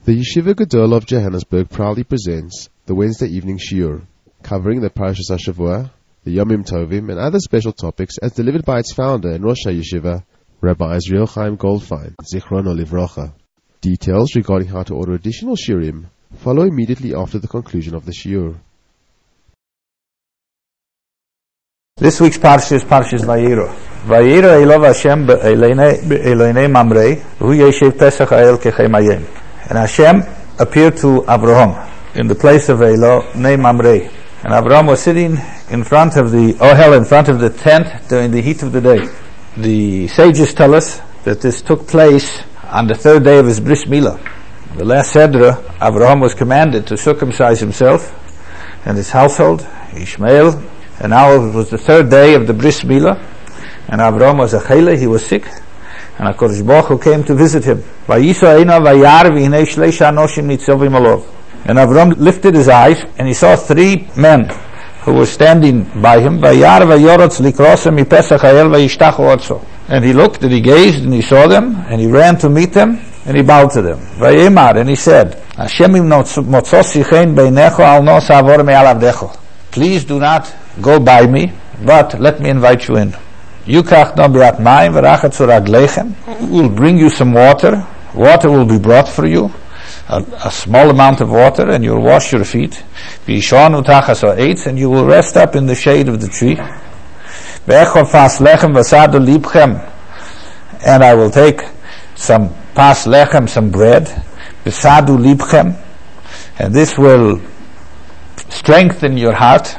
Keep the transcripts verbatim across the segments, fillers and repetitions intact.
The Yeshiva Gedol of Johannesburg proudly presents the Wednesday evening shiur, covering the Parashas HaShavua, the Yomim Tovim, and other special topics as delivered by its founder and Rosh HaYeshiva, Rabbi Israel Chaim Goldfein, Zichrono Livrocha. Details regarding how to order additional shiurim follow immediately after the conclusion of the shiur. This week's Parsha is Parshas Vayiro. Vayiro Elov Hashem Eloinei Mamrei, Hu Yeshiv Pesach Ha'el Kechem Hayem. And Hashem appeared to Avraham in the place of Eloinei Mamrei. And Avraham was sitting in front of the Ohel, in front of the tent during the heat of the day. The sages tell us that this took place on the third day of his Bris Milah. The last Sedra, Avraham was commanded to circumcise himself and his household, Ishmael, and now it was the third day of the Bris Milah, and Avraham was a chayla, he was sick, and HaKadosh Baruch Hu came to visit him. And Avraham lifted his eyes, and he saw three men who were standing by him. And he looked, and he gazed, and he saw them, and he ran to meet them, and he bowed to them. And he said, please do not go by me, but let me invite you in. We'll bring you some water. Water will be brought for you, a, a small amount of water, and you'll wash your feet. And you will rest up in the shade of the tree. And I will take some pas lechem, some bread, and this will strengthen your heart.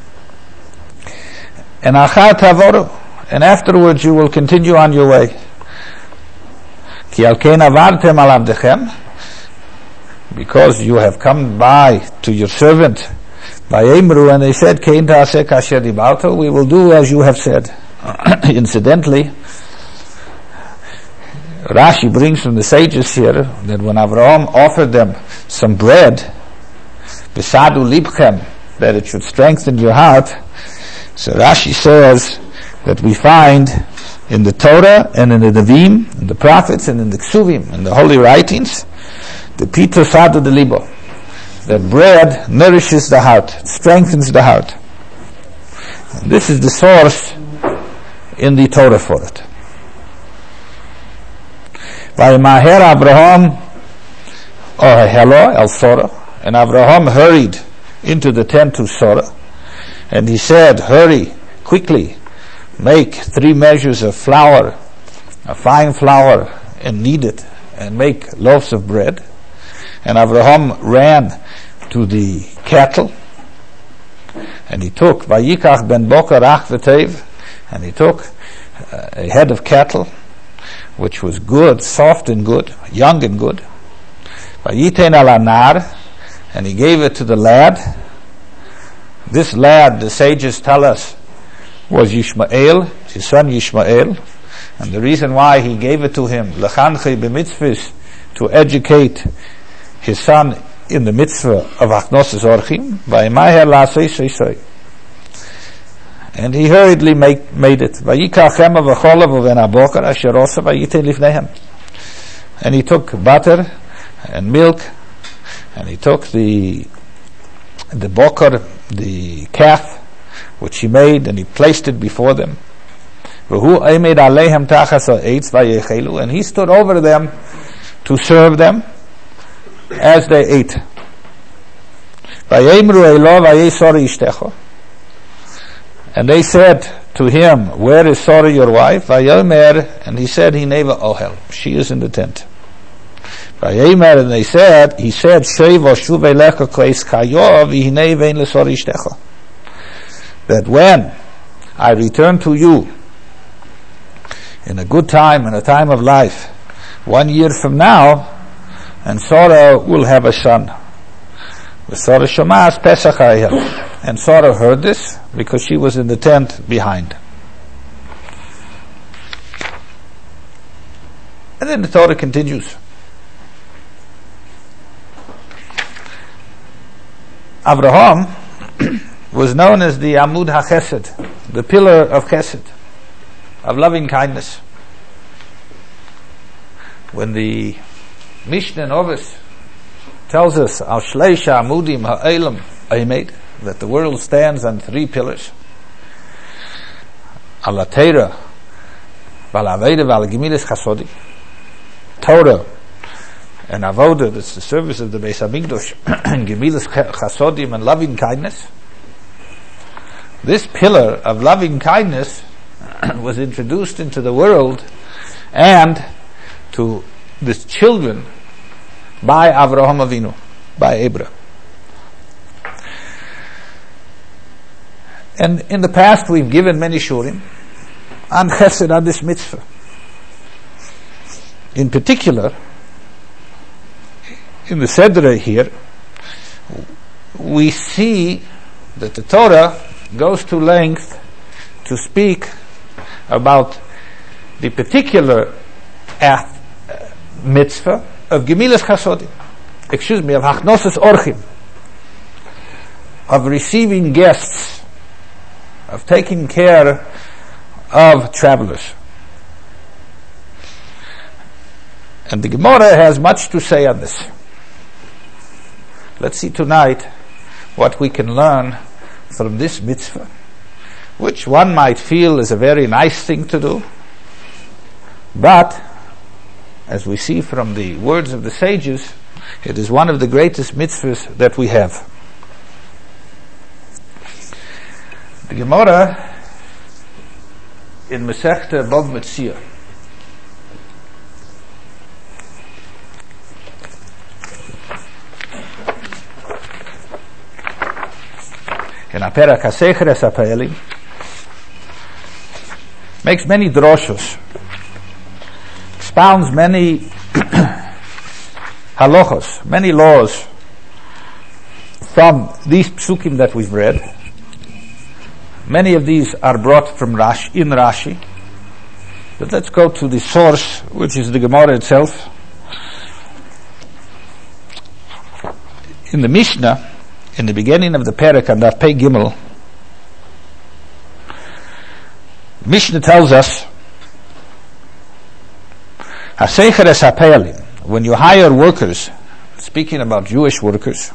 And achar tavoru, and afterwards you will continue on your way. Ki al ken avartem al avdechem, because you have come by to your servant, by Emru, and they said, Kein ta'aseh kasher dibarta, we will do as you have said. Incidentally, Rashi brings from the sages here that when Avraham offered them some bread, besadu libchem, that it should strengthen your heart, so Rashi says that we find in the Torah and in the Nevi'im, in the prophets and in the Ksuvim, in the holy writings, the Pito Sadu de Libo, that bread nourishes the heart, strengthens the heart. And this is the source in the Torah for it. Vayimaher Avraham Ohelo El Sora, and Avraham hurried into the tent to Sora, and he said, hurry, quickly, make three measures of flour, a fine flour, and knead it, and make loaves of bread. And Avraham ran to the cattle, and he took Vayikach ben Boker Ach V'Tev, and he took uh, a head of cattle, which was good, soft and good, young and good. Vayiten al anar, and he gave it to the lad. This lad, the sages tell us, was Yishmael, his son Yishmael, and the reason why he gave it to him, Lechanchi b'mitzvahs, to educate his son in the mitzvah of Achnos Zorchim, v'yimaher la'asei seisei. And he hurriedly make, made it. Vayikach ema v'cholav uven haboker asher osa vayiten lifnehem. And he took butter and milk, and he took the the boker, the calf, which he made, and he placed it before them. And he stood over them to serve them as they ate. And they said to him, where is Sora your wife? And he said, Hineva Ohel, she is in the tent. And they said, he said, that when I return to you in a good time, in a time of life, one year from now, and Sarah will have a son. Sarah Shamas Pesach Hayel. And Sarah heard this because she was in the tent behind. And then the Torah continues. Avraham was known as the Amud HaChesed, the pillar of Chesed, of loving kindness. When the Mishnah and Ovis tells us Al Shleisha Amudim Ha'elam Eimed, that the world stands on three pillars. Al Torah, Val Aveda, Val Gemilas Chasodim. Torah and Avodah, that's the service of the Beis Hamikdash, and Gemilas Chasodim, and loving kindness. This pillar of loving kindness was introduced into the world and to the children by Avraham Avinu, by Abraham. And in the past we've given many shurim on chesed, on this mitzvah. In particular, in the Sedre here, we see that the Torah goes to length to speak about the particular uh, mitzvah of Gemilas Chasodim, excuse me, of Hachnosas Orchim, of receiving guests, of taking care of travelers. And the Gemara has much to say on this. Let's see tonight what we can learn from this mitzvah, which one might feel is a very nice thing to do, but as we see from the words of the sages, it is one of the greatest mitzvahs that we have. The Gemara in Masechta Bava Metzia, in Aperak HaSecheres HaPa'elim, makes many droshos, expounds many halachos, many laws from these psukim that we've read. Many of these are brought from Rashi, in Rashi. But let's go to the source, which is the Gemara itself. In the Mishnah, in the beginning of the Perek and Daf Pei Gimel, Mishnah tells us, HaSecheres HaPa'elim, when you hire workers, speaking about Jewish workers,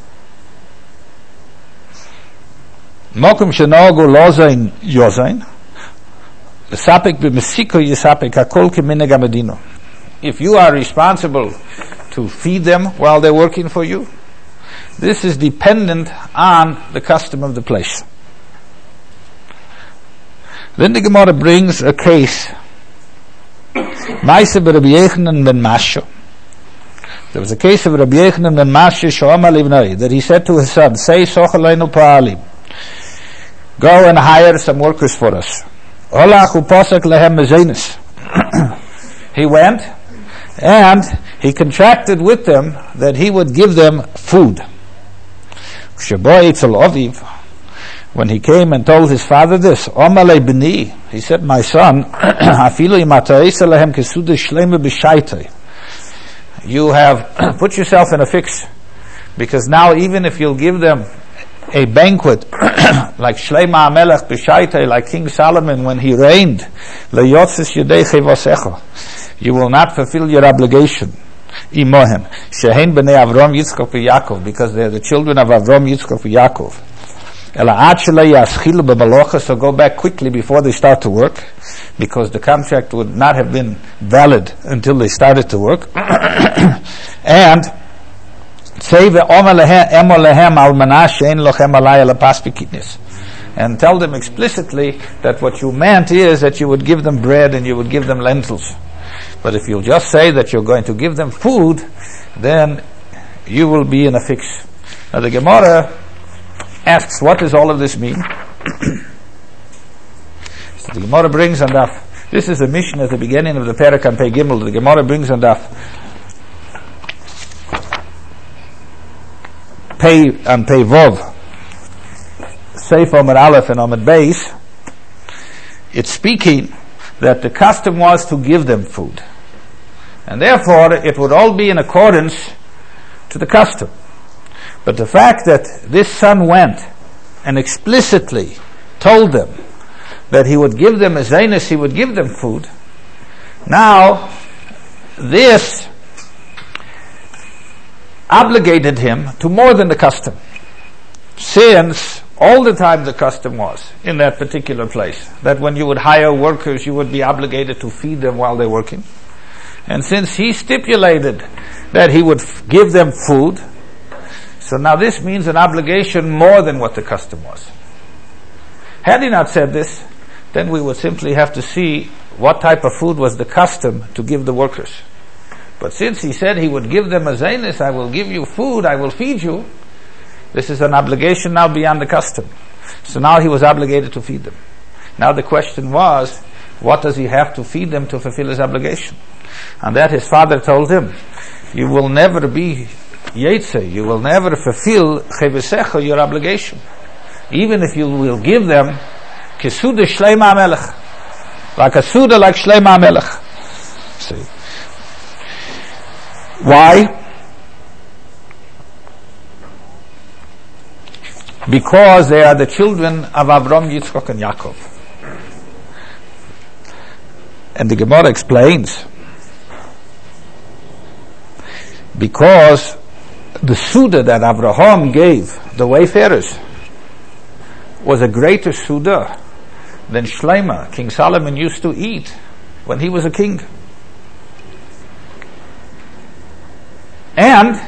Mokum Shenogu Lozain Yozain, L'sapek b'mesiko yisapek hakol k'minhag hamedino. If you are responsible to feed them while they're working for you, this is dependent on the custom of the place. Then the Gemara brings a case. Maaseh b'Rabbi Yochanan ben Masha. There was a case of Rabbi Yochanan ben Masha she'amar livnei, that he said to his son, "Say sochaleinu pa'alim, go and hire some workers for us." Olach u'posek lehem mezenis. He went and he contracted with them that he would give them food. Shebo etzel oviv, when he came and told his father this, Omale b'ni, he said, "My son, afilu im ata'isa lehem kesuda shlema b'shaitai." You have put yourself in a fix, because now even if you'll give them a banquet like Shleima HaMelech b'shaitai, like King Solomon when he reigned, leyotzes yedei chevosecha, you will not fulfill your obligation. Imohem shehein b'nei Avram, Yitzchak, v'Yakov, because they are the children of Avram, Yitzchak, v'Yakov. Ela ad shelei yaschilu b'malocha, so go back quickly before they start to work, because the contract would not have been valid until they started to work. And say and tell them explicitly that what you meant is that you would give them bread and you would give them lentils. But if you just say that you're going to give them food, then you will be in a fix. Now the Gemara asks, what does all of this mean? So the Gemara brings on Daf, this is a mission at the beginning of the Perek and Pei Gimel. The Gemara brings on Daf Pei and Pei Vov, Seif Omid Aleph and Omid Beis. It's speaking that the custom was to give them food, and therefore it would all be in accordance to the custom. But the fact that this son went and explicitly told them that he would give them a zaynus, he would give them food, now this obligated him to more than the custom, since all the time the custom was in that particular place that when you would hire workers, you would be obligated to feed them while they're working. And since he stipulated that he would f- give them food, so now this means an obligation more than what the custom was. Had he not said this, then we would simply have to see what type of food was the custom to give the workers. But since he said he would give them a zainis, I will give you food, I will feed you, this is an obligation now beyond the custom. So now he was obligated to feed them. Now the question was, what does he have to feed them to fulfill his obligation? And that his father told him, you will never be yetze, you will never fulfill chevesecha, your obligation. Even if you will give them kesuda shleima melech, like a suda like shleima melech. See. Why? Because they are the children of Avram, Yitzchak, and Yaakov. And the Gemara explains, because the Suda that Avraham gave the wayfarers was a greater Suda than Shlomo, King Solomon, used to eat when he was a king. And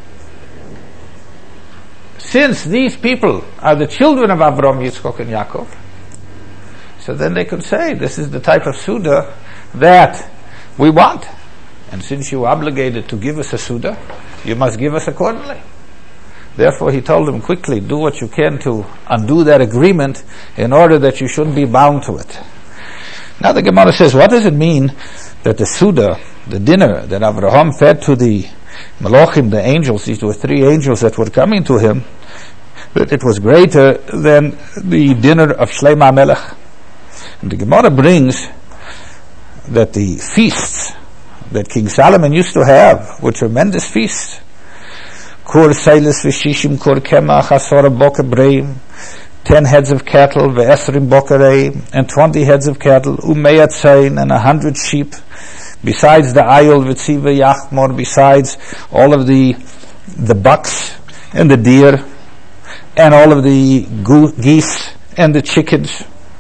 since these people are the children of Avram, Yitzchak, and Yaakov, so then they could say, this is the type of Suda that we want. And since you are obligated to give us a Suda, you must give us accordingly. Therefore he told them, quickly, do what you can to undo that agreement in order that you shouldn't be bound to it. Now the Gemara says, what does it mean that the Suda, the dinner that Avraham fed to the Malachim, the angels, these were three angels that were coming to him, that it was greater than the dinner of Shlomo Melech? And the Gemara brings that the feasts that King Solomon used to have were tremendous feasts. Kur Seilis V'Shishim Kur Kemach Asora Boker Breim, ten heads of cattle, Ve'esrim Bokerei, and twenty heads of cattle, Umeyat Sein, and a hundred sheep, besides the Ayol V'Tziva Yachmor, besides all of the the bucks and the deer, and all of the go- geese and the chickens.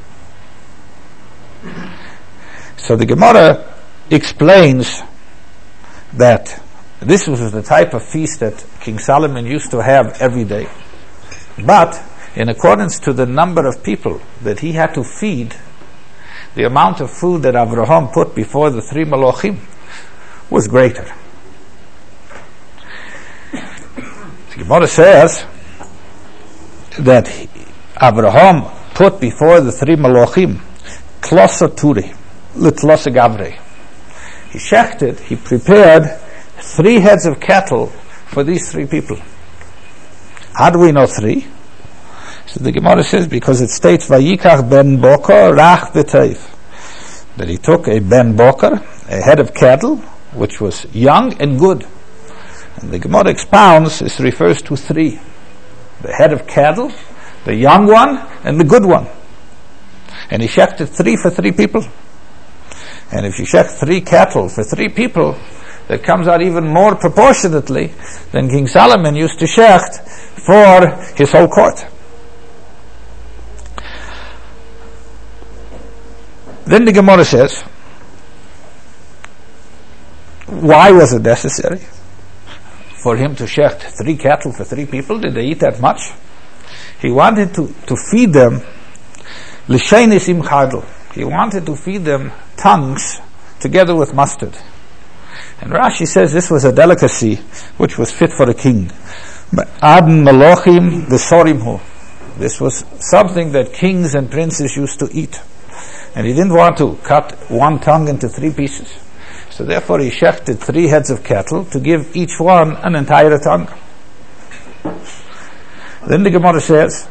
So the Gemara explains that this was the type of feast that King Solomon used to have every day. But in accordance to the number of people that he had to feed, the amount of food that Avraham put before the three Malachim was greater. The Gemara says that Avraham put before the three Malachim klosa turi, litlosa gavre. He shechted, he prepared three heads of cattle for these three people. How do we know three? So the Gemara says, because it states, Vayikach ben Boker rach v'teif, that he took a ben Boker, a head of cattle, which was young and good. And the Gemara expounds, this refers to three. The head of cattle, the young one, and the good one. And he shechted three for three people. And if you shecht three cattle for three people, that comes out even more proportionately than King Solomon used to shecht for his whole court. Then the Gemara says, why was it necessary for him to shecht three cattle for three people? Did they eat that much? He wanted to, to feed them l'sheinis im chadl. He wanted to feed them tongues together with mustard. And Rashi says this was a delicacy which was fit for a king. Adn Malachim v'sorimhu. This was something that kings and princes used to eat. And he didn't want to cut one tongue into three pieces. So therefore he shechted three heads of cattle to give each one an entire tongue. Then the Gemara says,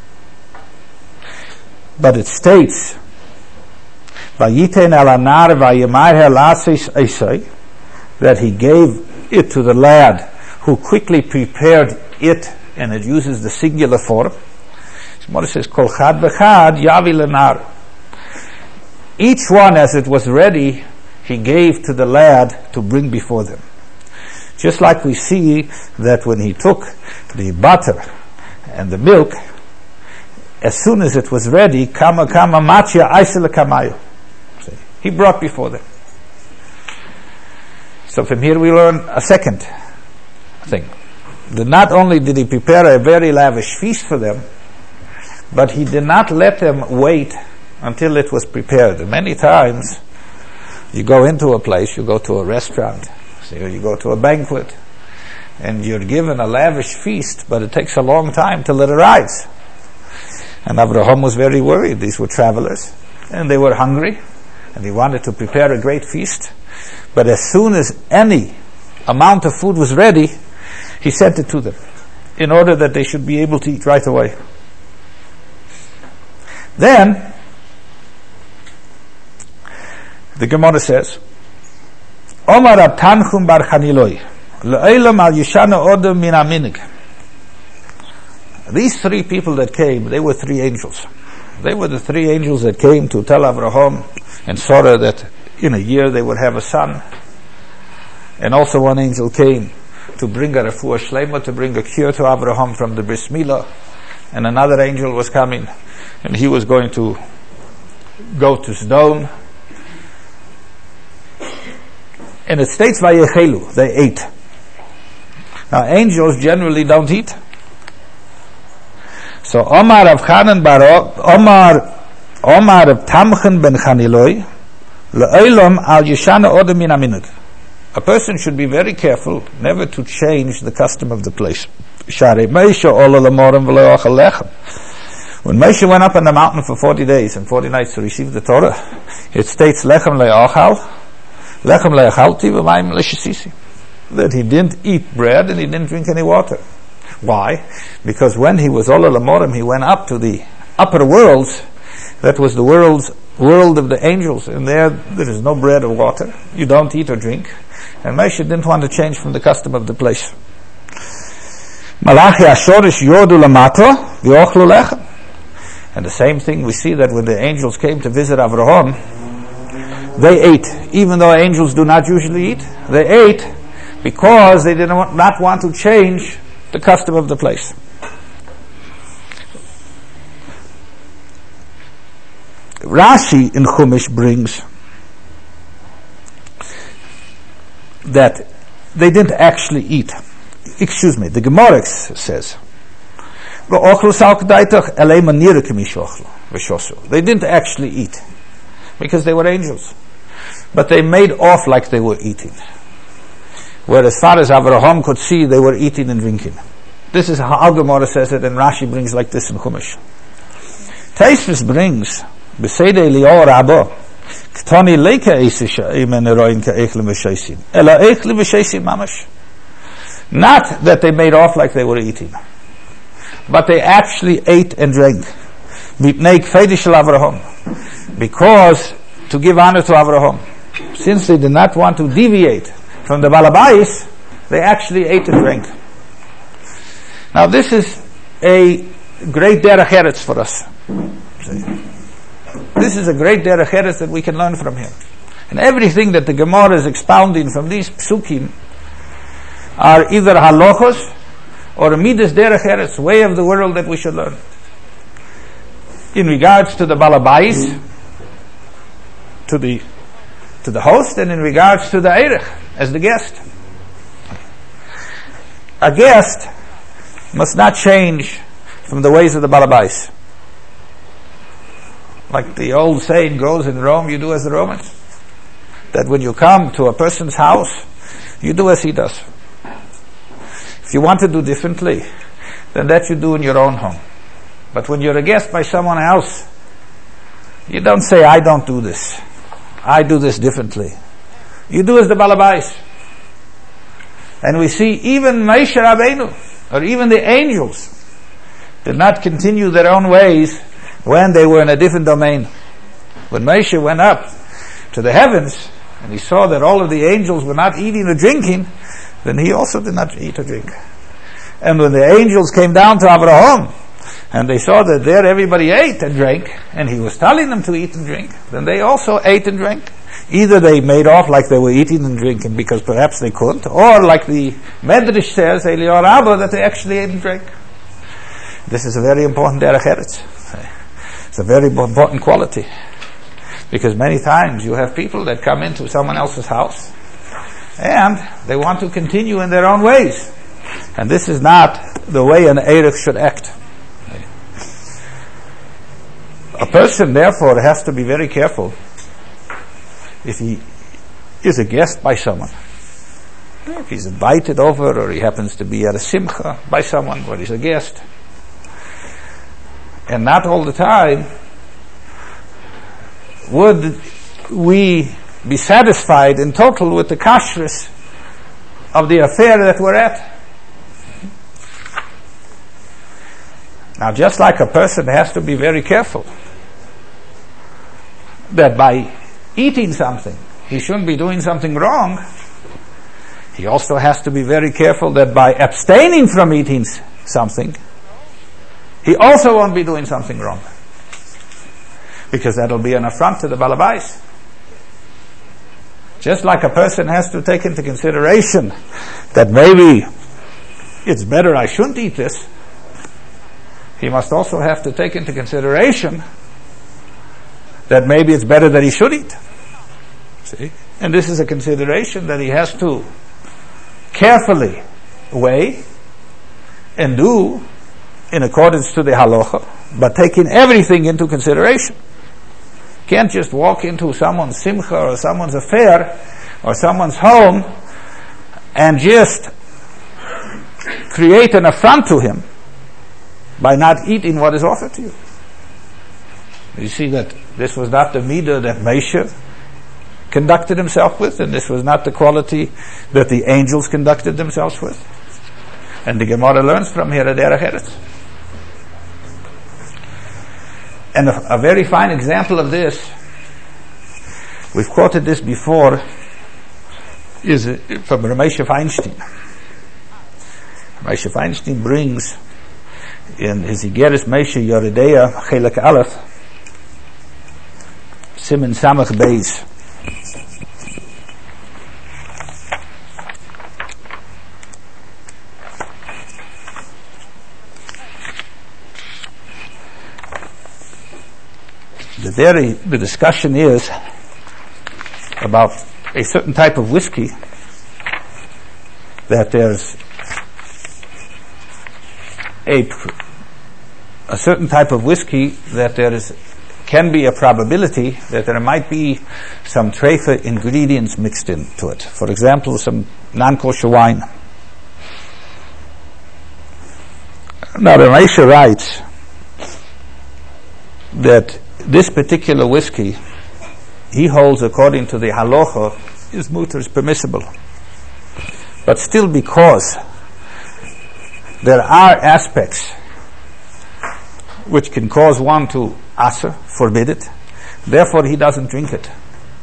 but it states, Vayiten al anar vayimar helasis esai, that he gave it to the lad who quickly prepared it, and it uses the singular form. Gemara says, Kol chad v'chad yavi lenar. Each one, as it was ready, he gave to the lad to bring before them. Just like we see that when he took the butter and the milk, as soon as it was ready, kama kama machia aisel kamayu. He brought before them. So from here we learn a second thing. That not only did he prepare a very lavish feast for them, but he did not let them wait until it was prepared. And many times, you go into a place, you go to a restaurant, or you go to a banquet, and you're given a lavish feast, but it takes a long time till it arrives. And Abraham was very worried. These were travelers, and they were hungry, and he wanted to prepare a great feast. But as soon as any amount of food was ready, he sent it to them, in order that they should be able to eat right away. Then, the Gemara says, Omar Rab Tanchum bar Chaniloi, Le'elam al Yishana Odom min Aminig. These three people that came, they were three angels. They were the three angels that came to tell Abraham and Sarah that in a year they would have a son. And also one angel came to bring a refuah shlema, to bring a cure to Abraham from the bris milah. And another angel was coming, and he was going to go to Sodom. And it states Vayechelu, they ate. Now angels generally don't eat. So Omar Rav Chanan bar Omar Omar Rav Tamchen ben Chaniloi le'olam al yeshana odem min aminug. A person should be very careful never to change the custom of the place. Sharei Moshe ola l'morim v'lo yachal lechem. When Moshe went up on the mountain for forty days and forty nights to receive the Torah, it states lechem le'achal, lechem le'achalti v'mayim le'shesisi, that he didn't eat bread and he didn't drink any water. Why? Because when he was ola l'morim, he went up to the upper worlds. That was the world's world of the angels, and there there is no bread or water. You don't eat or drink. And Moshe didn't want to change from the custom of the place. Malachi Ashorish Yodu Lamato V'ochlu Lechem. And the same thing we see that when the angels came to visit Avraham, they ate. Even though angels do not usually eat, they ate because they did not want to change the custom of the place. Rashi in Chumash brings that they didn't actually eat. Excuse me, the Gemara says, they didn't actually eat because they were angels, but they made off like they were eating. Where as far as Avraham could see, they were eating and drinking. This is how Al Gemara says it, and Rashi brings like this in Chumash. Taisvis brings B'Seidei Eliyahu Rabbo Ktani Leika Eisisha Imen Eroin Ka'echlim V'Sheisin Ela Echlim V'Sheisin Mamash. Not that they made off like they were eating, but they actually ate and drank. B'Pnei Kfedi Shel Avraham, because to give honor to Avraham, since they did not want to deviate from the Balabais, they actually ate and drank. Now this is a great derech eretz for us. This is a great derech eretz that we can learn from here. And everything that the Gemara is expounding from these psukim are either halachos or a midas derech eretz, way of the world that we should learn. In regards to the balabais, to the to the host, and in regards to the eirech, as the guest. A guest must not change from the ways of the balabais. Like the old saying goes in Rome, you do as the Romans. That when you come to a person's house, you do as he does. If you want to do differently, then that you do in your own home. But when you're a guest by someone else, you don't say, I don't do this. I do this differently. You do as the balabais. And we see even Moshe Rabbeinu, or even the angels, did not continue their own ways when they were in a different domain. When Moshe went up to the heavens, and he saw that all of the angels were not eating or drinking, then he also did not eat or drink. And when the angels came down to Abraham, and they saw that there everybody ate and drank, and he was telling them to eat and drink, then they also ate and drank. Either they made off like they were eating and drinking because perhaps they couldn't, or like the Medrash says, Eliyahu Rabbah, that they actually ate and drank. This is a very important derech eretz. It's a very important quality. Because many times you have people that come into someone else's house and they want to continue in their own ways. And this is not the way an Eirich should act. A person, therefore, has to be very careful if he is a guest by someone. If he's invited over, or he happens to be at a simcha by someone where he's a guest. And not all the time would we be satisfied in total with the kashrus of the affair that we're at. Now, just like a person has to be very careful that by eating something, he shouldn't be doing something wrong, he also has to be very careful that by abstaining from eating something, he also won't be doing something wrong. Because that'll be an affront to the balabais. Just like a person has to take into consideration that maybe it's better I shouldn't eat this, he must also have to take into consideration that maybe it's better that he should eat. See? And this is a consideration that he has to carefully weigh and do in accordance to the halacha, but taking everything into consideration. Can't just walk into someone's simcha or someone's affair or someone's home and just create an affront to him by not eating what is offered to you. You see that this was not the midah that Moshe conducted himself with, and this was not the quality that the angels conducted themselves with. And the Gemara learns from here a derech eretz. And a, a very fine example of this, we've quoted this before, is from Ramesha Feinstein. Ramesha Feinstein brings in his Igeres Moshe Yoredeya Chelek Aleph, Siman Samach Beis. The, dairy, the discussion is about a certain type of whiskey that there's a, a certain type of whiskey that there is can be a probability that there might be some treifa ingredients mixed into it. For example, some non-kosher wine. Now, the Ramesha writes that this particular whiskey, he holds according to the halacha, is mutar, is permissible. But still, because there are aspects which can cause one to aser, forbid it, therefore he doesn't drink it.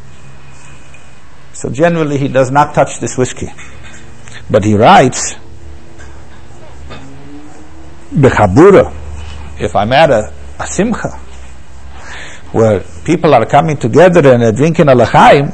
So generally he does not touch this whiskey. But he writes, Bechabura, if I'm at a, a simcha, where people are coming together and are drinking a l'chaim,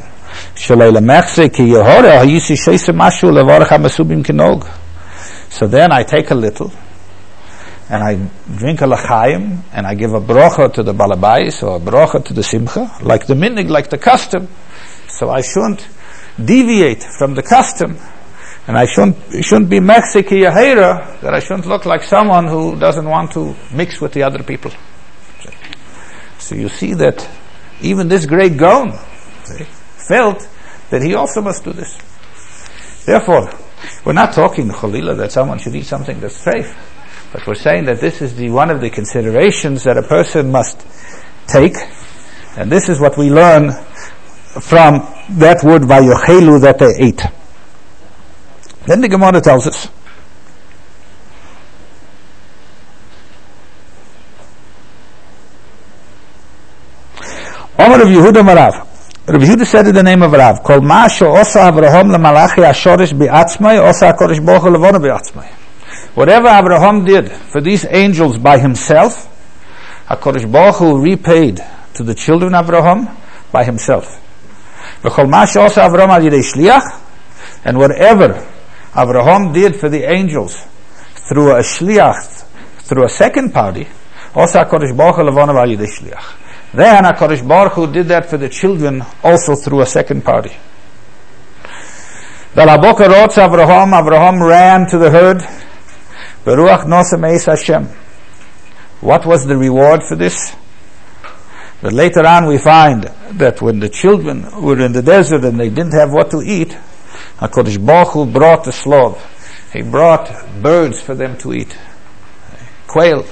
so then I take a little and I drink a l'chaim and I give a bracha to the balabais or a bracha to the simcha, like the minig, like the custom. So I shouldn't deviate from the custom, and I shouldn't shouldn't be mechseki yahera, that I shouldn't look like someone who doesn't want to mix with the other people. So you see that even this great Gaon felt that he also must do this. Therefore, we're not talking chalila that someone should eat something that's treif, but we're saying that this is the one of the considerations that a person must take, and this is what we learn from that word vayochelu that they ate. Then the Gemara tells us, Omer of Yehuda Marav. Rabbi Yehuda said in the name of Rav, Kol ma she'osa Avraham lemalachi ashorish bi'atzmai, osa HaKadosh Baruch Hu levona bi'atzmai. Whatever Avraham did for these angels by himself, HaKadosh Baruch Hu repaid to the children of Avraham by himself. V'chol ma she'osa Avraham al yidei shliach, and whatever Avraham did for the angels through a shliach, through a second party, also HaKadosh Baruch Hu levonav al yidei shliach. Then HaKadosh Baruch Hu did that for the children also through a second party. V'laboker rotz Avraham, Avraham ran to the herd, Beruach nosem eis Hashem. What was the reward for this? But later on we find that when the children were in the desert and they didn't have what to eat, HaKadosh Baruch Hu brought the slov. He brought birds for them to eat. Quail.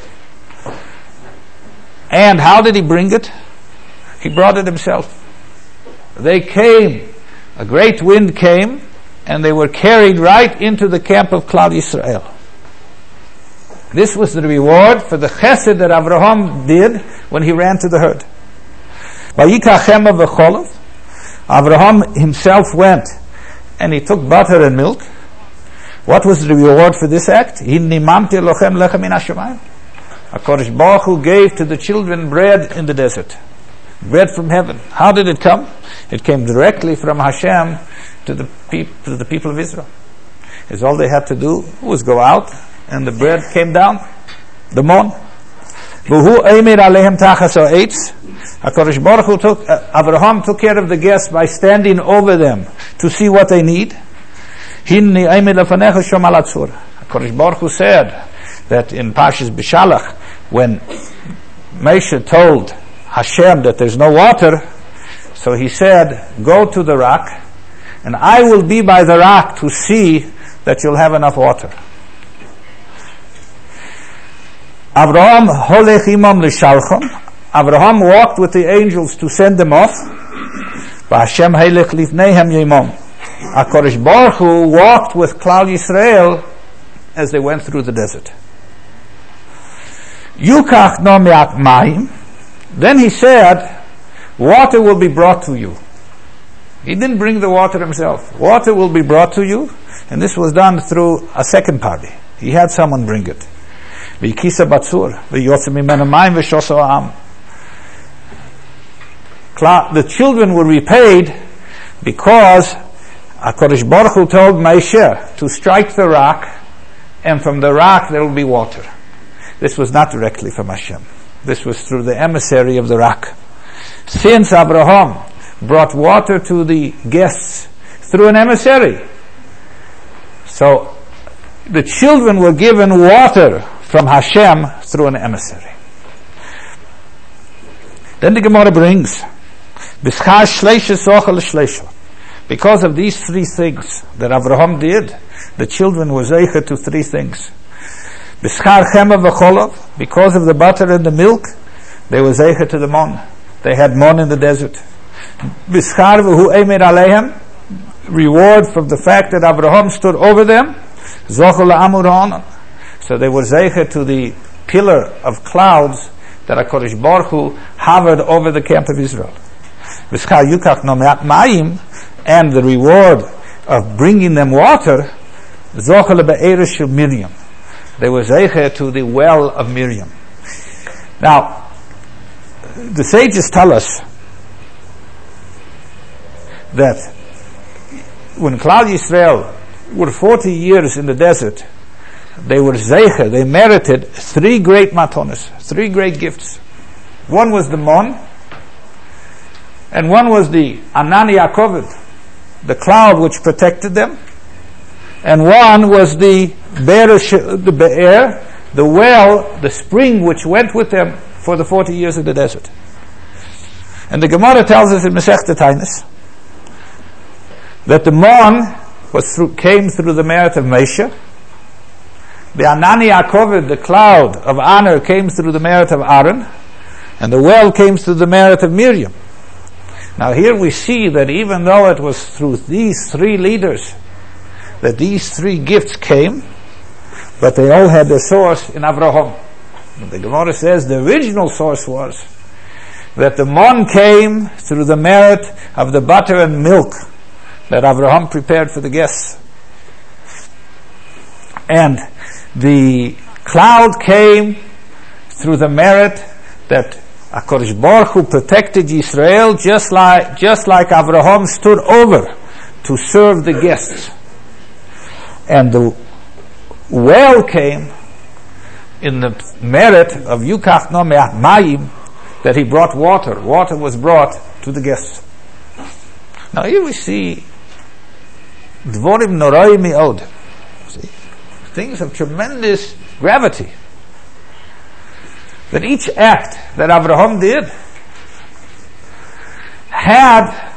And how did he bring it? He brought it himself. They came. A great wind came and they were carried right into the camp of Klal Yisrael. This was the reward for the chesed that Avraham did when he ran to the herd. Vayikach v'cholav. Avraham himself went and he took butter and milk. What was the reward for this act? Hinimamti lochem lechem min hashamayim. HaKadosh Baruch Hu gave to the children bread in the desert. Bread from heaven. How did it come? It came directly from Hashem to the, peop- to the people of Israel. Is all they had to do was go out and the bread came down. The mon. V'hu eimir alehem tachas ha'etz. HaKadosh Baruch Hu took, uh, Avraham took care of the guests by standing over them to see what they need. Hinni eimir lefanecha shom al atzur. HaKadosh Baruch Hu said that in Parshas B'Shalach, when Moshe told Hashem that there's no water, so he said, go to the rock, and I will be by the rock to see that you'll have enough water. Avraham holech imam l'shalchom. Avraham walked with the angels to send them off. V'Hashem heilech lifneihem yimom. HaKadosh Baruch Hu walked with Klal Yisrael as they went through the desert. Yukach no me'at mayim. Then he said, water will be brought to you. He didn't bring the water himself. Water will be brought to you, and this was done through a second party. He had someone bring it. V'yikisa batzur, v'yotze mimenu mayim v'shoso ha'am. The children were repaid because HaKadosh Baruch Hu told Moshe to strike the rock, and from the rock there will be water. This was not directly from Hashem. This was through the emissary of the rock. Since Abraham brought water to the guests through an emissary, so the children were given water from Hashem through an emissary. Then the Gemara brings, because of these three things that Abraham did, the children were zeicher to three things. Because of the butter and the milk, they were zeicher to the mon. They had mon in the desert. Reward from the fact that Abraham stood over them. So they were zeicher to the pillar of clouds that HaKadosh Baruch Hu hovered over the camp of Israel. And the reward of bringing them water, Miriam. They were zeicher to the well of Miriam. Now, the sages tell us that when Klal Yisrael were forty years in the desert, they were zeicher, they merited three great matonos, three great gifts. One was the mon, and one was the Anani Yakovit, the cloud which protected them, and one was the Be'er, the Be'er, the well, the spring which went with them for the forty years in the desert. And the Gemara tells us in Masechta Tainis that the mon was through, came through the merit of Moshe. The Anani Yakovit, the cloud of honor, came through the merit of Aaron, and the well came through the merit of Miriam. Now here we see that even though it was through these three leaders that these three gifts came, but they all had their source in Avraham. The Gemara says the original source was that the mon came through the merit of the butter and milk that Avraham prepared for the guests. And the cloud came through the merit that HaKadosh Baruch Hu protected Yisrael just like, just like Avraham stood over to serve the guests. And the well came in the merit of Yukach no me'at mayim, that he brought water. Water was brought to the guests. Now here we see Dvorim norai mi'od. See, things of tremendous gravity. That each act that Avraham did had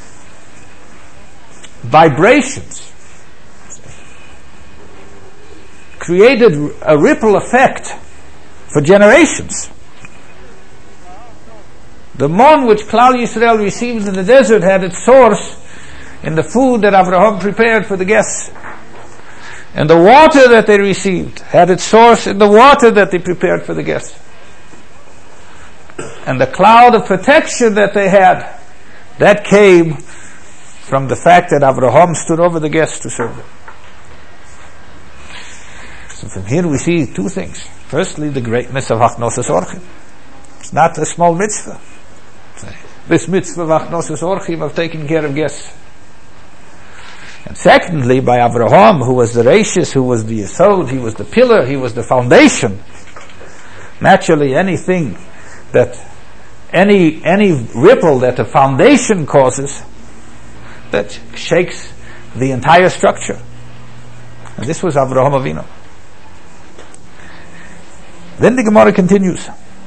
vibrations, created a ripple effect for generations. The mon which Klal Yisrael received in the desert had its source in the food that Avraham prepared for the guests. And the water that they received had its source in the water that they prepared for the guests. And the cloud of protection that they had, that came from the fact that Avraham stood over the guests to serve them. So from here we see two things. Firstly, the greatness of Hachnosas Orchim. It's not a small mitzvah. This mitzvah of Hachnosas Orchim, of taking care of guests. And secondly, by Avraham, who was the Reishis, who was the Yesod, he was the pillar, he was the foundation. Naturally, anything that, any any ripple that the foundation causes, that shakes the entire structure. And this was Avraham Avinu. Then the Gemara continues.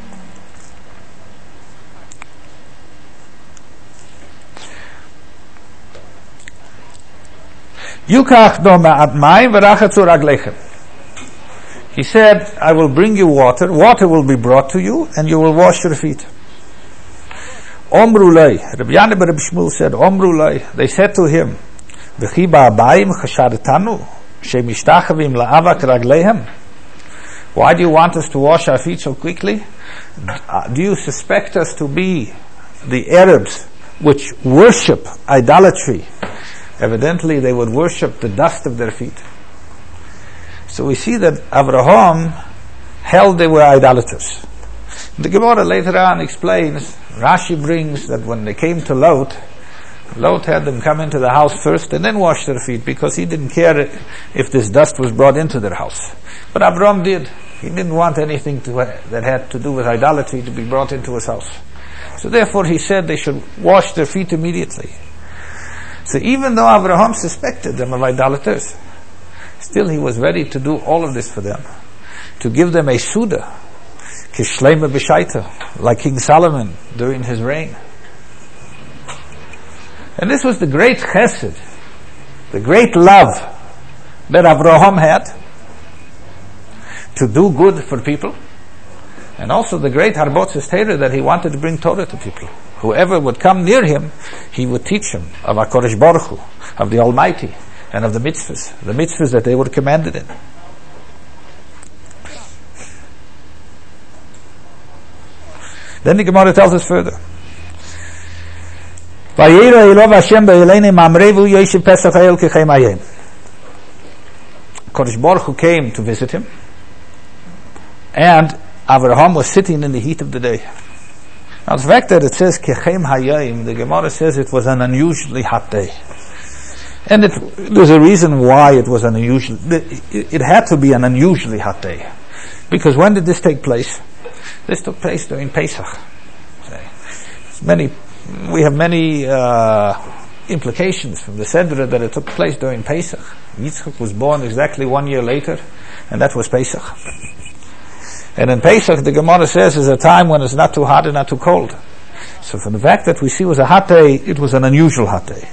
Yukach no ma'at mayim v'rachatzu raglechem. He said, I will bring you water, water will be brought to you, and you will wash your feet. Omru lei, Rabbi Yana bar Rabbi Shmuel said, Omru lei, they said to him, V'chi ba'abayim chasharetanu, shemishtachavim la'avak raglehem. Why do you want us to wash our feet so quickly? Uh, do you suspect us to be the Arabs which worship idolatry? Evidently they would worship the dust of their feet. So we see that Avraham held they were idolaters. The Gemara later on explains, Rashi brings that when they came to Lot, Lot had them come into the house first and then wash their feet, because he didn't care if this dust was brought into their house. But Avraham did. He didn't want anything to, that had to do with idolatry to be brought into his house. So therefore he said they should wash their feet immediately. So even though Avraham suspected them of idolaters, still he was ready to do all of this for them, to give them a Suda, Kishleima B'Shaita, like King Solomon during his reign. And this was the great chesed, the great love that Avraham had to do good for people, and also the great Harbotzes Torah, that he wanted to bring Torah to people. Whoever would come near him, he would teach him of HaKadosh Baruch Hu, of the Almighty, and of the mitzvahs, the mitzvahs that they were commanded in. Then the Gemara tells us further. Kadosh Baruch Hu came to visit him, and Avraham was sitting in the heat of the day. Now the fact that it says Kechem Hayayim, the Gemara says it was an unusually hot day. And it, there's a reason why it was an unusual, it, it had to be an unusually hot day. Because when did this take place? This took place during Pesach. Many, we have many uh, implications from the Sedra that it took place during Pesach. Yitzchak was born exactly one year later, and that was Pesach. And in Pesach, the Gemara says, is a time when it's not too hot and not too cold. So from the fact that we see it was a hot day, it was an unusual hot day.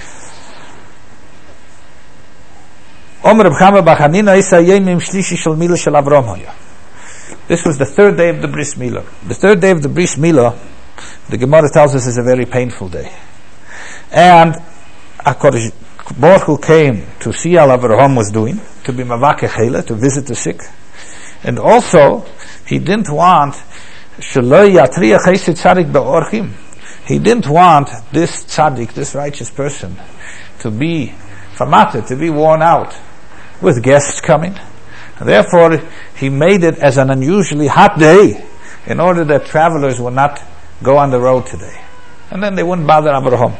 This was the third day of the Bris Milah. The third day of the Bris Milah, the Gemara tells us, is a very painful day. And HaKadosh Baruch Hu came to see how Avraham was doing, to be Mavakeh Chela, to visit the sick. And also, he didn't want Shaloi Yatriach Chesed Tzadik Be'orchim. He didn't want this tzaddik, this righteous person, to be famated, to be worn out with guests coming. And therefore, he made it as an unusually hot day, in order that travelers would not go on the road today. And then they wouldn't bother Avraham.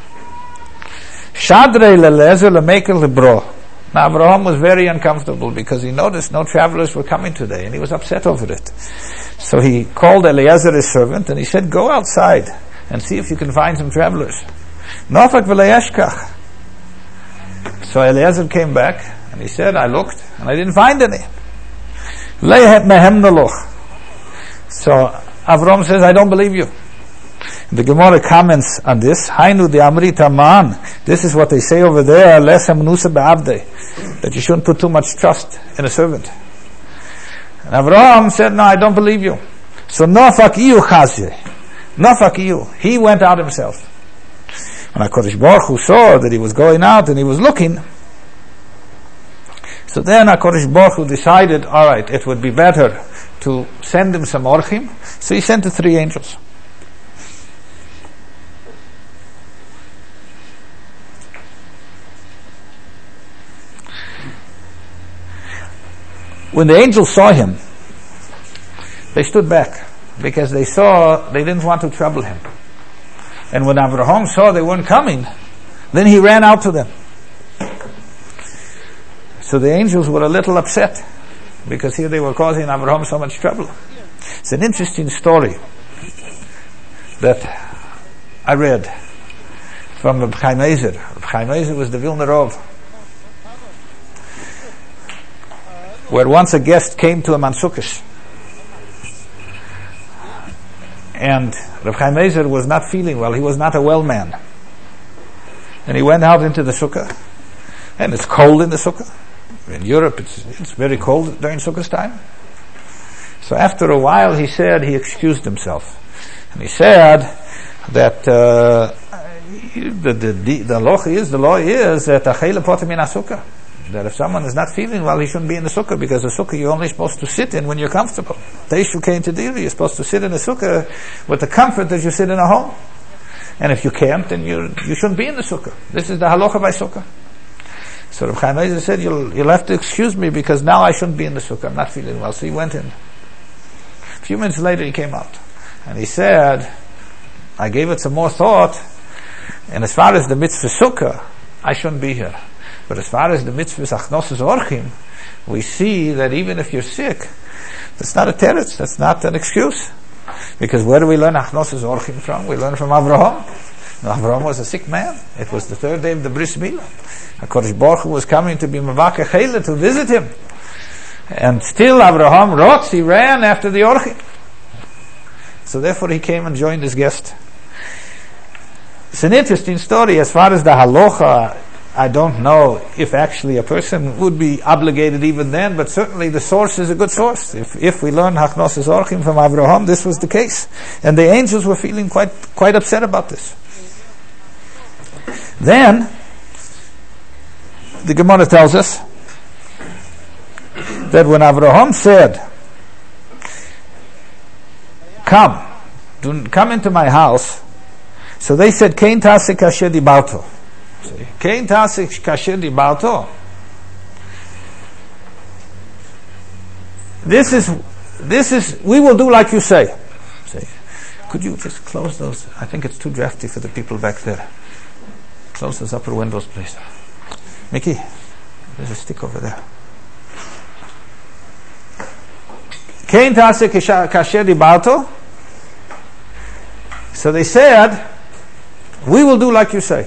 Shadrei lelezer lemekel lebro. Now Avraham was very uncomfortable because he noticed no travelers were coming today, and he was upset over it. So he called Eliezer, his servant, and he said, go outside and see if you can find some travelers. Nofak v'leyeshkach. So Eliezer came back, and he said, I looked, and I didn't find any. Lehet mehem naloch. So Avraham says, I don't believe you. The Gemara comments on this. Hainu de amrita man. This is what they say over there. Lesem nusa be'avdei. That you shouldn't put too much trust in a servant. And Avraham said, no, I don't believe you. So nafak iyu chazye. Nafak iyu. He went out himself. When HaKadosh Baruch Hu saw that he was going out and he was looking, so then HaKadosh Baruch Hu decided, all right, it would be better to send him some orchim. So he sent the three angels. When the angels saw him, they stood back because they saw they didn't want to trouble him. And when Avraham saw they weren't coming, then he ran out to them. So the angels were a little upset because here they were causing Avraham so much trouble. It's an interesting story that I read from Reb Chaim Ezer. Reb Chaim Ezer was the Vilna Rov, where once a guest came to him on Sukkot, and Reb Chaim Ezer was not feeling well. He was not a well man, and he went out into the sukkah, and it's cold in the sukkah. In Europe, it's it's very cold during Sukkot time. So after a while, he said he excused himself, and he said that uh, the the the, the law is the law is that achele potem in sukkah. That if someone is not feeling well, he shouldn't be in the sukkah, because the sukkah you're only supposed to sit in when you're comfortable. Teishu kein tediri, you're supposed to sit in a sukkah with the comfort that you sit in a home. And if you can't, then you you shouldn't be in the sukkah. This is the halacha by sukkah. So Reb Chaim Ezer said, you'll, you'll have to excuse me because now I shouldn't be in the sukkah. I'm not feeling well. So he went in. A few minutes later he came out. And he said, I gave it some more thought, and as far as the mitzvah sukkah, I shouldn't be here. But as far as the mitzvahs achnosus orchim, we see that even if you're sick, that's not a teretz, that's not an excuse. Because where do we learn achnosus orchim from? We learn from Avraham. Avraham was a sick man. It was the third day of the bris milah. HaKadosh Baruch Hu was coming to be mavakeh chayla, to visit him. And still Avraham rotz, he ran after the orchim. So therefore he came and joined his guest. It's an interesting story. As far as the halacha, I don't know if actually a person would be obligated even then, but certainly the source is a good source. If if we learn Hachnosis Orchim from Avraham, this was the case. And the angels were feeling quite quite upset about this. Then, the Gemara tells us that when Avraham said, come, do, come into my house, so they said, Kein tasik asher dibarto. Kein tasik kasher dibarto. This is, this is, we will do like you say. Say, could you just close those? I think it's too drafty for the people back there. Close those upper windows, please. Mickey, there's a stick over there. Kein tasik kasher dibarto. So they said, we will do like you say.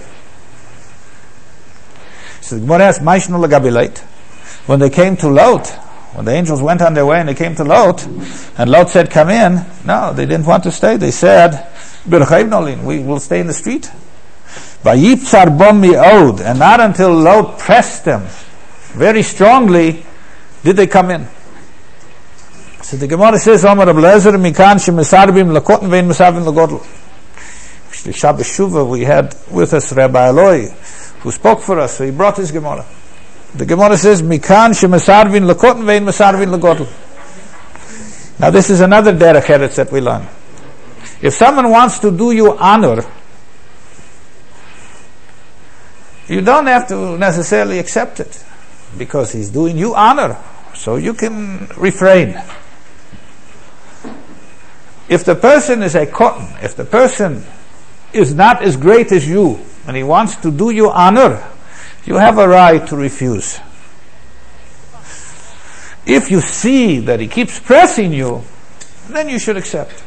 So the Gemara asks, Maishnu legabi Lot. When they came to Lot, when the angels went on their way and they came to Lot, and Lot said, come in. No, they didn't want to stay. They said, we will stay in the street. Vayipsar bom mi'od. And not until Lot pressed them very strongly did they come in. So the Gemara says, Omar Ablezer mikan shemesarbim lakoten vein mesarbim lagodl. Actually, Shabbos Shuvah, we had with us Rabbi Eloi, who spoke for us, so he brought his Gemara. The Gemara says, Mikan shemesarvin lakoten vein mesarvin lagodl. Now this is another derech eretz that we learn. If someone wants to do you honor, you don't have to necessarily accept it, because he's doing you honor, so you can refrain. if the person is a cotton, if the person is not as great as you, and he wants to do you honor, you have a right to refuse. If you see that he keeps pressing you, then you should accept.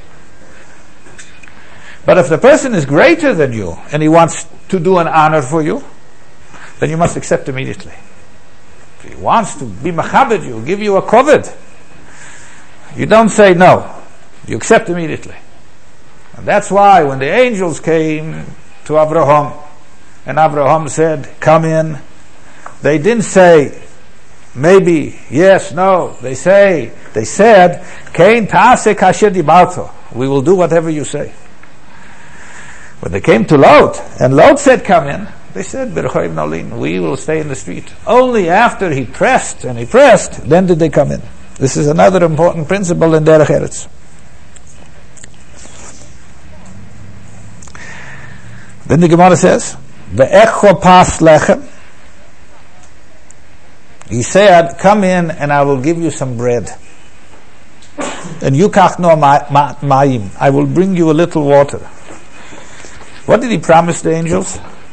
But if the person is greater than you, and he wants to do an honor for you, then you must accept immediately. If he wants to be machabed you, give you a koved, you don't say no. You accept immediately. And that's why when the angels came to Abraham, and Abraham said, come in, they didn't say, maybe, yes, no. They say, they said, Kain ta'aseh kasher dibarto. We will do whatever you say. When they came to Lot, and Lot said, come in, they said, Birchoim nolin, we will stay in the street. Only after he pressed, and he pressed, then did they come in. This is another important principle in Derech Eretz. Then the Gemara says, Ve'echo pas lechem. He said, come in and I will give you some bread. And yukach no ma'im. I will bring you a little water. What did he promise the angels?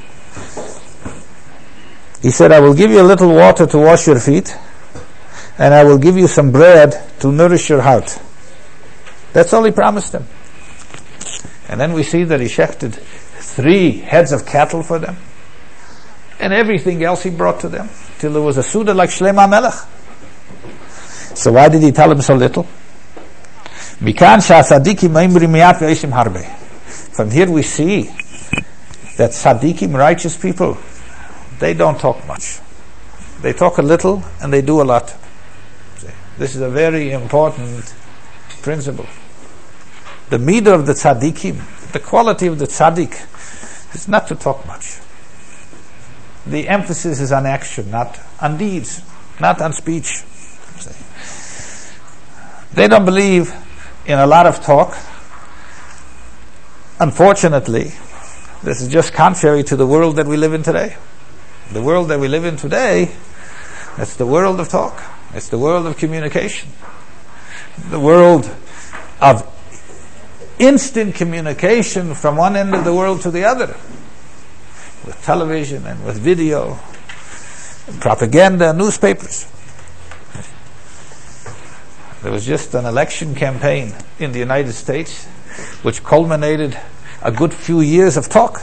He said, I will give you a little water to wash your feet, and I will give you some bread to nourish your heart. That's all he promised them. And then we see that he shechted three heads of cattle for them, and everything else he brought to them, till there was a Suda like Shlomo Melech. So why did he tell them so little? From here we see that tzaddikim, righteous people, they don't talk much. They talk a little and they do a lot. This is a very important principle. The midah of the tzaddikim, the quality of the tzaddik, is not to talk much. The emphasis is on action, not on deeds, not on speech. They don't believe in a lot of talk. Unfortunately, this is just contrary to the world that we live in today. The world that we live in today, it's the world of talk. It's the world of communication. The world of instant communication from one end of the world to the other. With television and with video, and propaganda, and newspapers. There was just an election campaign in the United States which culminated a good few years of talk.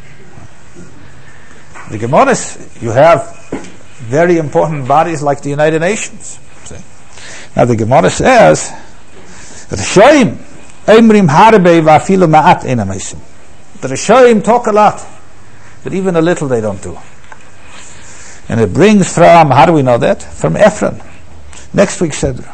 The Gemaras, you have very important bodies like the United Nations. See? Now the Gemara says, the Rishonim Eimrim harbe va'afilu ma'at eina meisim. The Rishonim talk a lot, but even a little they don't do. And it brings from, how do we know that? From Ephron. Next week's Sedra.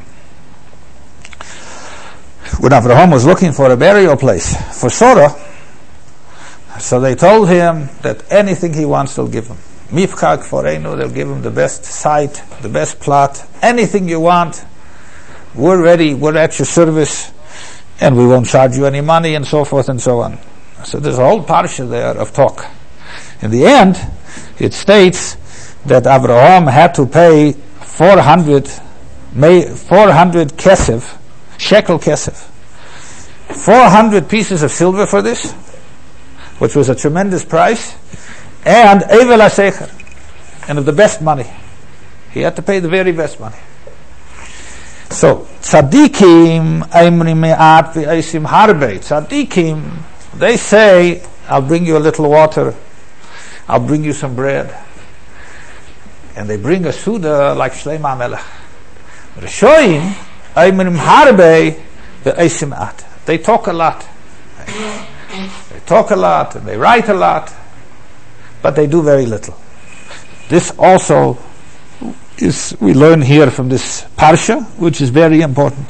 When Avraham was looking for a burial place for Sarah, so they told him that anything he wants they'll give him. Mifkak foreinu, they'll give him the best site, the best plot, anything you want. We're ready, we're at your service, and we won't charge you any money, and so forth and so on. So there's a whole parsha there of talk. In the end, it states that Avraham had to pay four hundred, four hundred kesef, shekel kesef, four hundred pieces of silver for this, which was a tremendous price, and Evel HaSecher, and of the best money. He had to pay the very best money. So, tzaddikim, eimrim me'at v'eisim harbe. Tzaddikim, they say, I'll bring you a little water, I'll bring you some bread. And they bring a Suda like Shlomo Melech. Rishonim, eimrim harbe v'eisim at. They talk a lot. They talk a lot and they write a lot, but they do very little. This also is, we learn here from this parsha, which is very important.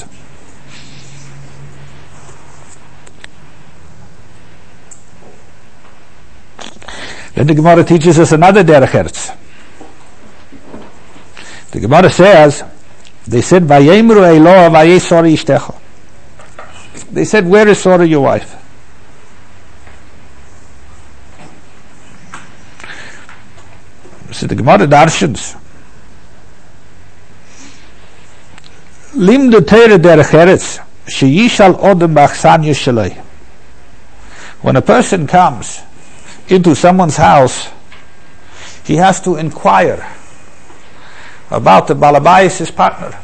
Then the Gemara teaches us another derech eretz. The Gemara says, they said, Vayemru Eloah vayei Sora ishtecha. They said, where is Sora, your wife? So the Gemara darshans, Limdu Teire derech eretz, sheyishal odem b'achsanya shalei. When a person comes into someone's house, he has to inquire about the balabais, his partner.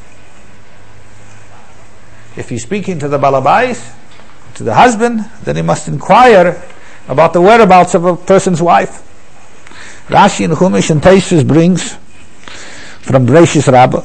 If he's speaking to the balabais, to the husband, then he must inquire about the whereabouts of a person's wife. Rashi in Chumash and Tosfos brings from Bereishis Rabbah,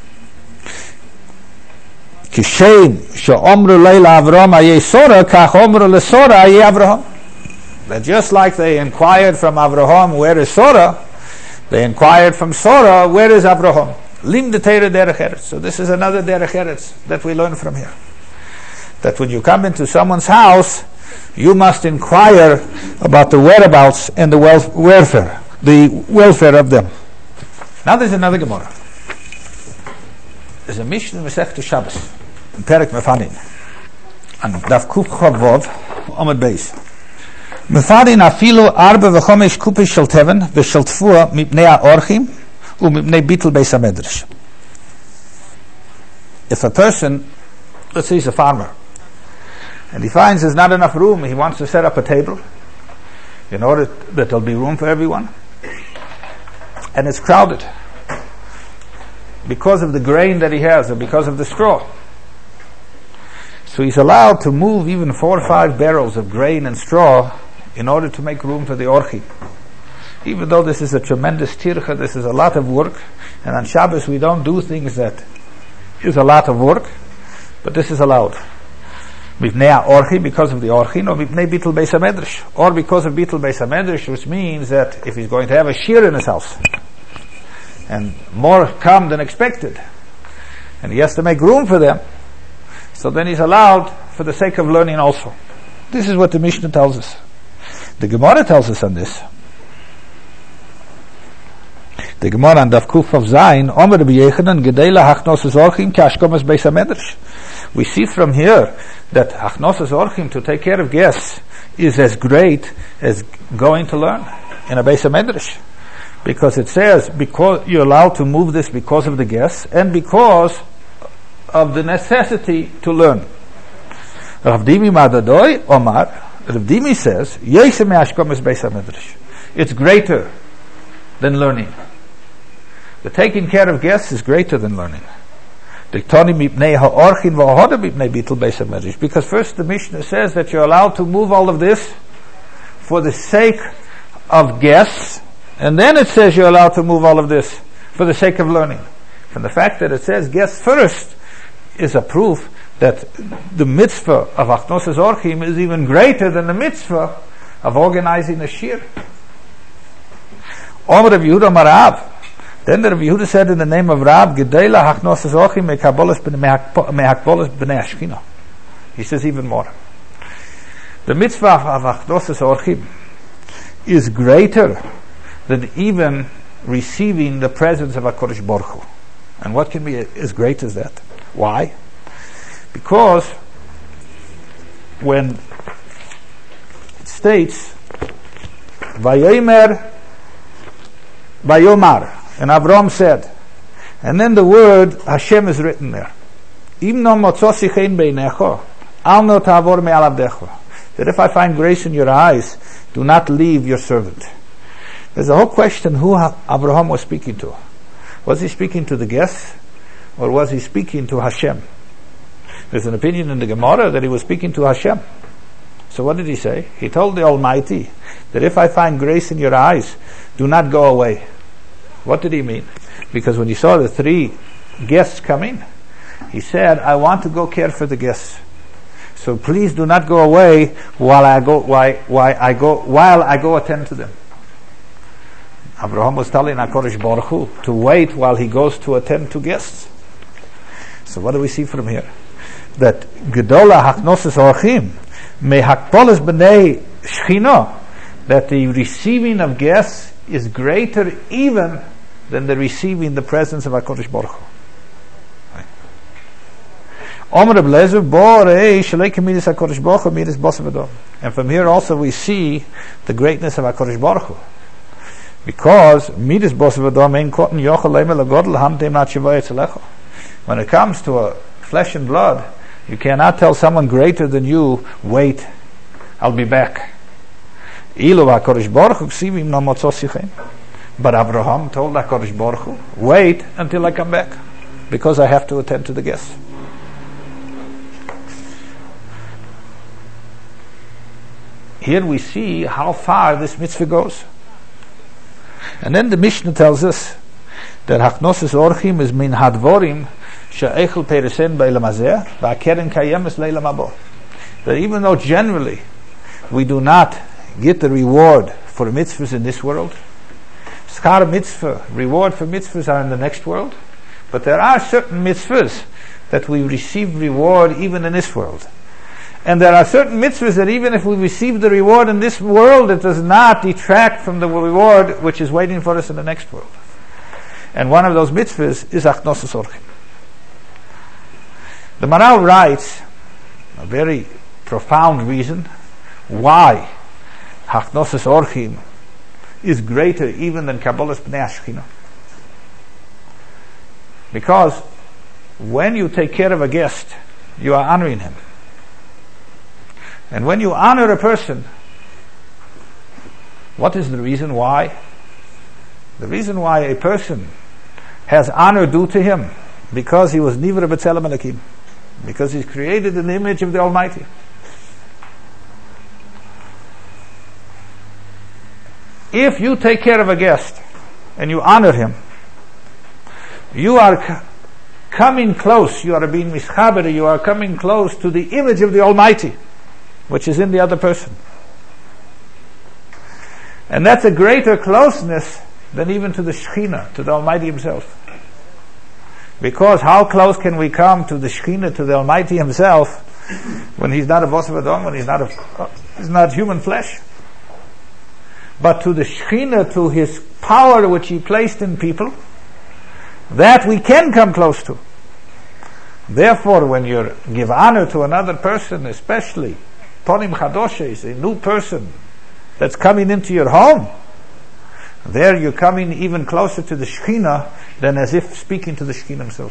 Kishem she'omru leila Avram ayeh Sora, kach omru leSora ayeh Avraham. That just like they inquired from Avraham, where is Sora, they inquired from Sora, where is Avraham? Lim de Teira derech eretz. So this is another derech eretz that we learn from here. That when you come into someone's house, you must inquire about the whereabouts and the wel- welfare, the welfare of them. Now there's another Gemara. There's a Mishnah in Masechta Shabbos, in Perek Mefarin, and Daf Kuf Chavov, Amud Beis. Mefarin afilu arba v'chomesh kupish shel teven v'shel tfua mipnei ha'orchim u'mipnei bitul beis hamedrash. If a person, let's say he's a farmer, and he finds there's not enough room, he wants to set up a table in order that there'll be room for everyone, and it's crowded because of the grain that he has or because of the straw. So he's allowed to move even four or five barrels of grain and straw in order to make room for the orchim. Even though this is a tremendous tircha, this is a lot of work, and on Shabbos we don't do things that is a lot of work, but this is allowed. Mipnei orchi, because of the orchin, or mipnei bitul beis hamedrash, or because of bitul beis hamedrash, which means that if he's going to have a shir in his house, and more come than expected, and he has to make room for them, so then he's allowed for the sake of learning also. This is what the Mishnah tells us. The Gemara tells us on this. The Gemara on Daf Kuf of Zayin, Omer b'yechanan gedela hachnos orchim kashkomas beis hamedrash. We see from here that hachnos orchim, to take care of guests, is as great as going to learn in a beis hamedrash. Because it says, because you're allowed to move this because of the guests and because of the necessity to learn. Rav Dimi Madadoi Omar, Rav Dimi says, Yesem Ashkomas Beis HaMedrash. It's greater than learning. The taking care of guests is greater than learning. Because first the Mishnah says that you're allowed to move all of this for the sake of guests, and then it says you're allowed to move all of this for the sake of learning. From the fact that it says guests first is a proof that the mitzvah of Achnos Orchim is even greater than the mitzvah of organizing a shir. Omer Rav Yehuda Marav. Then the Rav Yehuda said in the name of Rab, Gedeila Achnos Orchim mehakbolos b'nei Ashkina. He says even more. The mitzvah of Achnos Orchim is greater than even receiving the presence of HaKadosh Baruch Hu. And what can be as great as that? Why? Because when it states Vayomer Vayomar, and Avram said, and then the word Hashem is written there. Im no motzosi chen beinecho, al no ta'avor me'al avdecho. That if I find grace in your eyes, do not leave your servant. There's a whole question who Abraham was speaking to. Was he speaking to the guests, or was he speaking to Hashem? There's an opinion in the Gemara that he was speaking to Hashem. So what did he say? He told the Almighty that if I find grace in your eyes, do not go away. What did he mean? Because when he saw the three guests coming, he said, I want to go care for the guests. So please do not go away while I go, while, while I go, while I go attend to them. Abraham was telling HaKadosh Baruch Hu to wait while he goes to attend to guests. So what do we see from here? That Gedola Hachnosis Orchim Mehakpolis B'nei Shchino, that the receiving of guests is greater even than the receiving the presence of HaKadosh Baruch Hu. And from here also we see the greatness of HaKadosh Baruch Hu. Because when it comes to a flesh and blood, You cannot tell someone greater than you, wait, I'll be back. But Abraham told HaKadosh Baruch Hu, wait until I come back, because I have to attend to the guests. Here we see how far this mitzvah goes. And then the Mishnah tells us that Hachnosis Orchim is min hadvorim she'echel peresen b'elam hazeh v'akeren kayemes le'elam habo. That even though generally we do not get the reward for mitzvahs in this world, schar mitzvah, reward for mitzvahs are in the next world, but there are certain mitzvahs that we receive reward even in this world. And there are certain mitzvahs that even if we receive the reward in this world, it does not detract from the reward which is waiting for us in the next world. And one of those mitzvahs is Hachnosis Orchim. The Maharal writes a very profound reason why Hachnosis Orchim is greater even than Kabbalas Bnei Ashchina. Because when you take care of a guest, you are honoring him. And when you honor a person, what is the reason why? The reason why a person has honor due to him, because he was Nivra B'Tzelem Elokim, because he's created in the image of the Almighty. If you take care of a guest and you honor him, you are c- coming close, you are being mischaber, you are coming close to the image of the Almighty, which is in the other person. And that's a greater closeness than even to the Shekhinah, to the Almighty Himself. Because how close can we come to the Shekhinah, to the Almighty Himself, when He's not a Bos V'Adam, when He's not a, He's not human flesh? But to the Shekhinah, to His power which He placed in people, that we can come close to. Therefore, when you give honor to another person, especially Ponim Chadoshes, a new person that's coming into your home, there you're coming even closer to the Shekhinah than as if speaking to the Shekhinah Himself.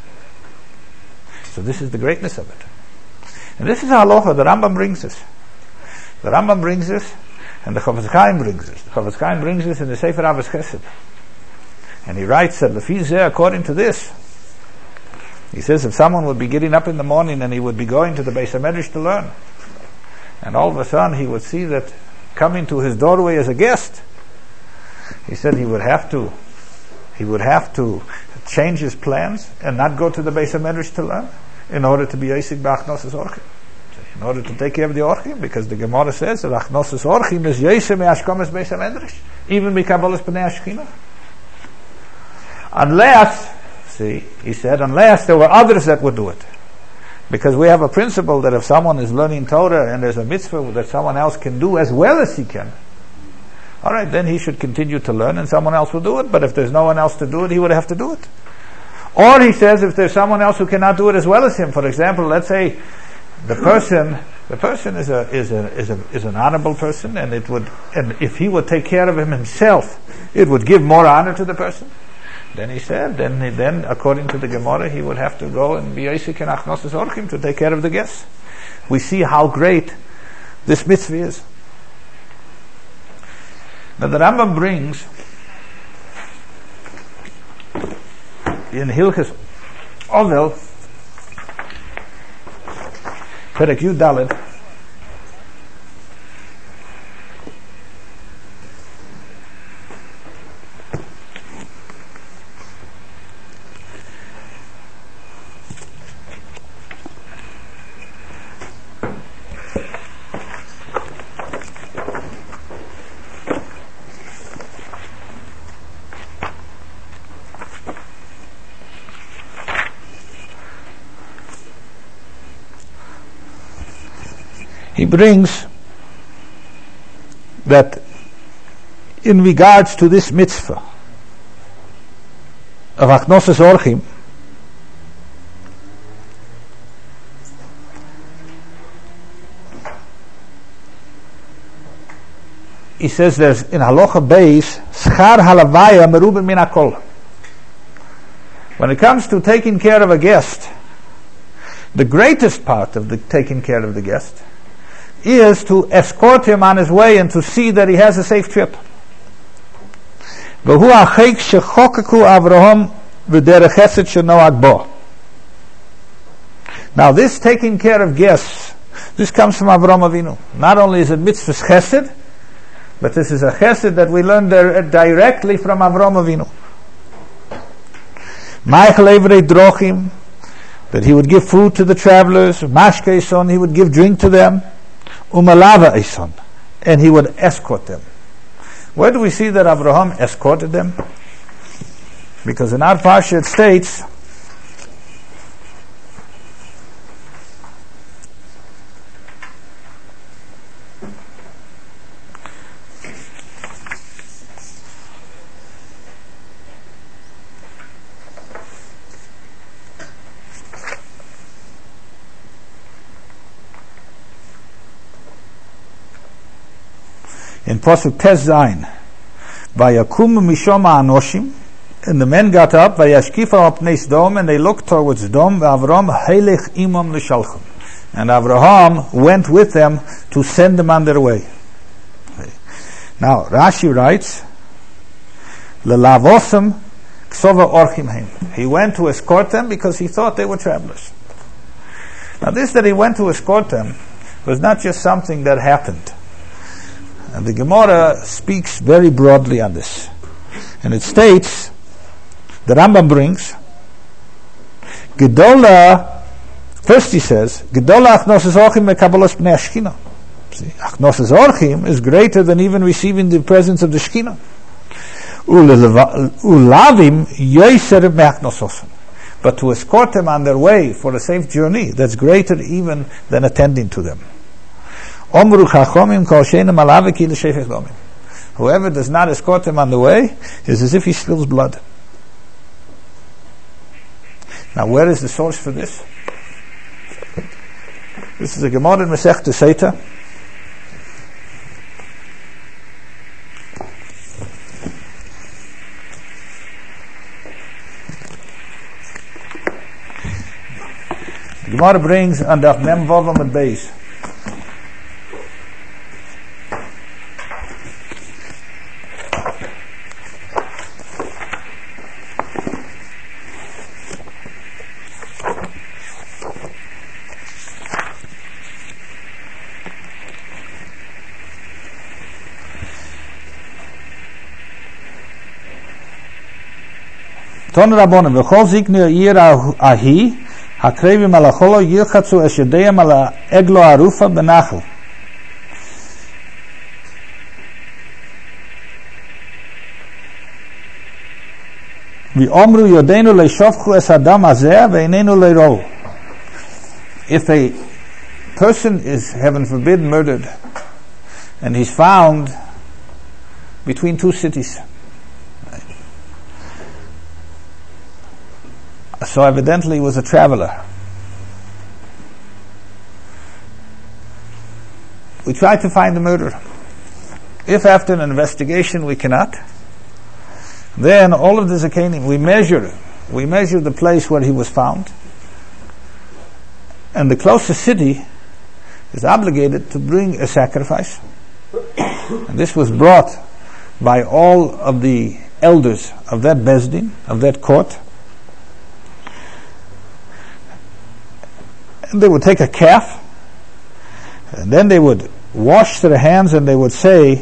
So this is the greatness of it. And this is halacha the Rambam brings us. The Rambam brings us, and the Chofetz Chaim brings us. The Chofetz Chaim brings us in the Sefer Avos Chesed. And he writes that Lefi Zeh, according to this, he says if someone would be getting up in the morning and he would be going to the Beis HaMedrash to learn, and all of a sudden he would see that coming to his doorway as a guest, he said he would have to he would have to change his plans and not go to the Beis HaMedrash to learn in order to be Yosik B'Achnosis Orchim, in order to take care of the Orchim, because the Gemara says that Achnosis Orchim is Yosik Me'ashkomes Beis HaMedrash, even B'Kabbalas B'nei Ashchina. Unless, see, he said, unless there were others that would do it. Because we have a principle that if someone is learning Torah and there's a mitzvah that someone else can do as well as he can, all right, then he should continue to learn and someone else will do it. But if there's no one else to do it, he would have to do it. Or he says if there's someone else who cannot do it as well as him, for example, let's say the person the person is a is a is a is an honorable person, and it would and if he would take care of him himself, it would give more honor to the person. Then he said, then he, then according to the Gemara, he would have to go and be Yosik and Achnosis Orchim to take care of the guests. We see how great this mitzvah is. Now the Rambam brings in Hilchos Ovel, Perek Yud Daled, he brings that in regards to this mitzvah of Achnosis Orchim, he says there's in Halacha Beis Schar Halavaya Meruben Min Hakol. When it comes to taking care of a guest, the greatest part of the taking care of the guest is to escort him on his way and to see that he has a safe trip. והוא החלק שחוקקו אברהם ודרך חסד שנוהג בו. Now this taking care of guests, this comes from Avraham Avinu. Not only is it mitzvah chesed, but this is a chesed that we learn directly from Avraham Avinu. Ma'achal evrei drochim, that he would give food to the travelers. Mashke eson, he would give drink to them. Umalava eson, and he would escort them. Where do we see that Avraham escorted them? Because in our parsha it states, in Pasuk Tes Zayin, Vayakum mishom ha'anoshim, and the men got up, Vayashkifa al pnei Sdom, and they looked towards Sdom, Avram halech imam l'shalchim, and Avraham went with them to send them on their way. Now Rashi writes, Lelavosem ksova orchim heim. He went to escort them because he thought they were travelers. Now this that he went to escort them was not just something that happened. And the Gemara speaks very broadly on this. And it states, the Rambam brings, Gedola, first he says, Gedola achnosis orchim mekabalos pnei Ashkina. See, achnosis orchim is greater than even receiving the presence of the Shekhinah. Ulavim yoiser me'achnososim. But to escort them on their way for a safe journey, that's greater even than attending to them. Whoever does not escort him on the way is as if he spills blood. Now, where is the source for this? This is a Gemara in Masechta Sotah. The Gemara brings on the Mem Vav Amud Beis. Ton Rabbonim, v'chol zikni ha'ir ahi, ha'krevim ala cholo yilchatzu es yedeyam ala eglo arufa benachel. V'omru yodeinu leishofchu es adam hazeh ve'inenu leirol. If a person is, heaven forbid, murdered, and he's found between two cities, so evidently he was a traveler. We try to find the murderer. If after an investigation we cannot, then all of the zakanim, we measure, we measure the place where he was found, and the closest city is obligated to bring a sacrifice. And this was brought by all of the elders of that bezdin, of that court. And they would take a calf, and then they would wash their hands, and they would say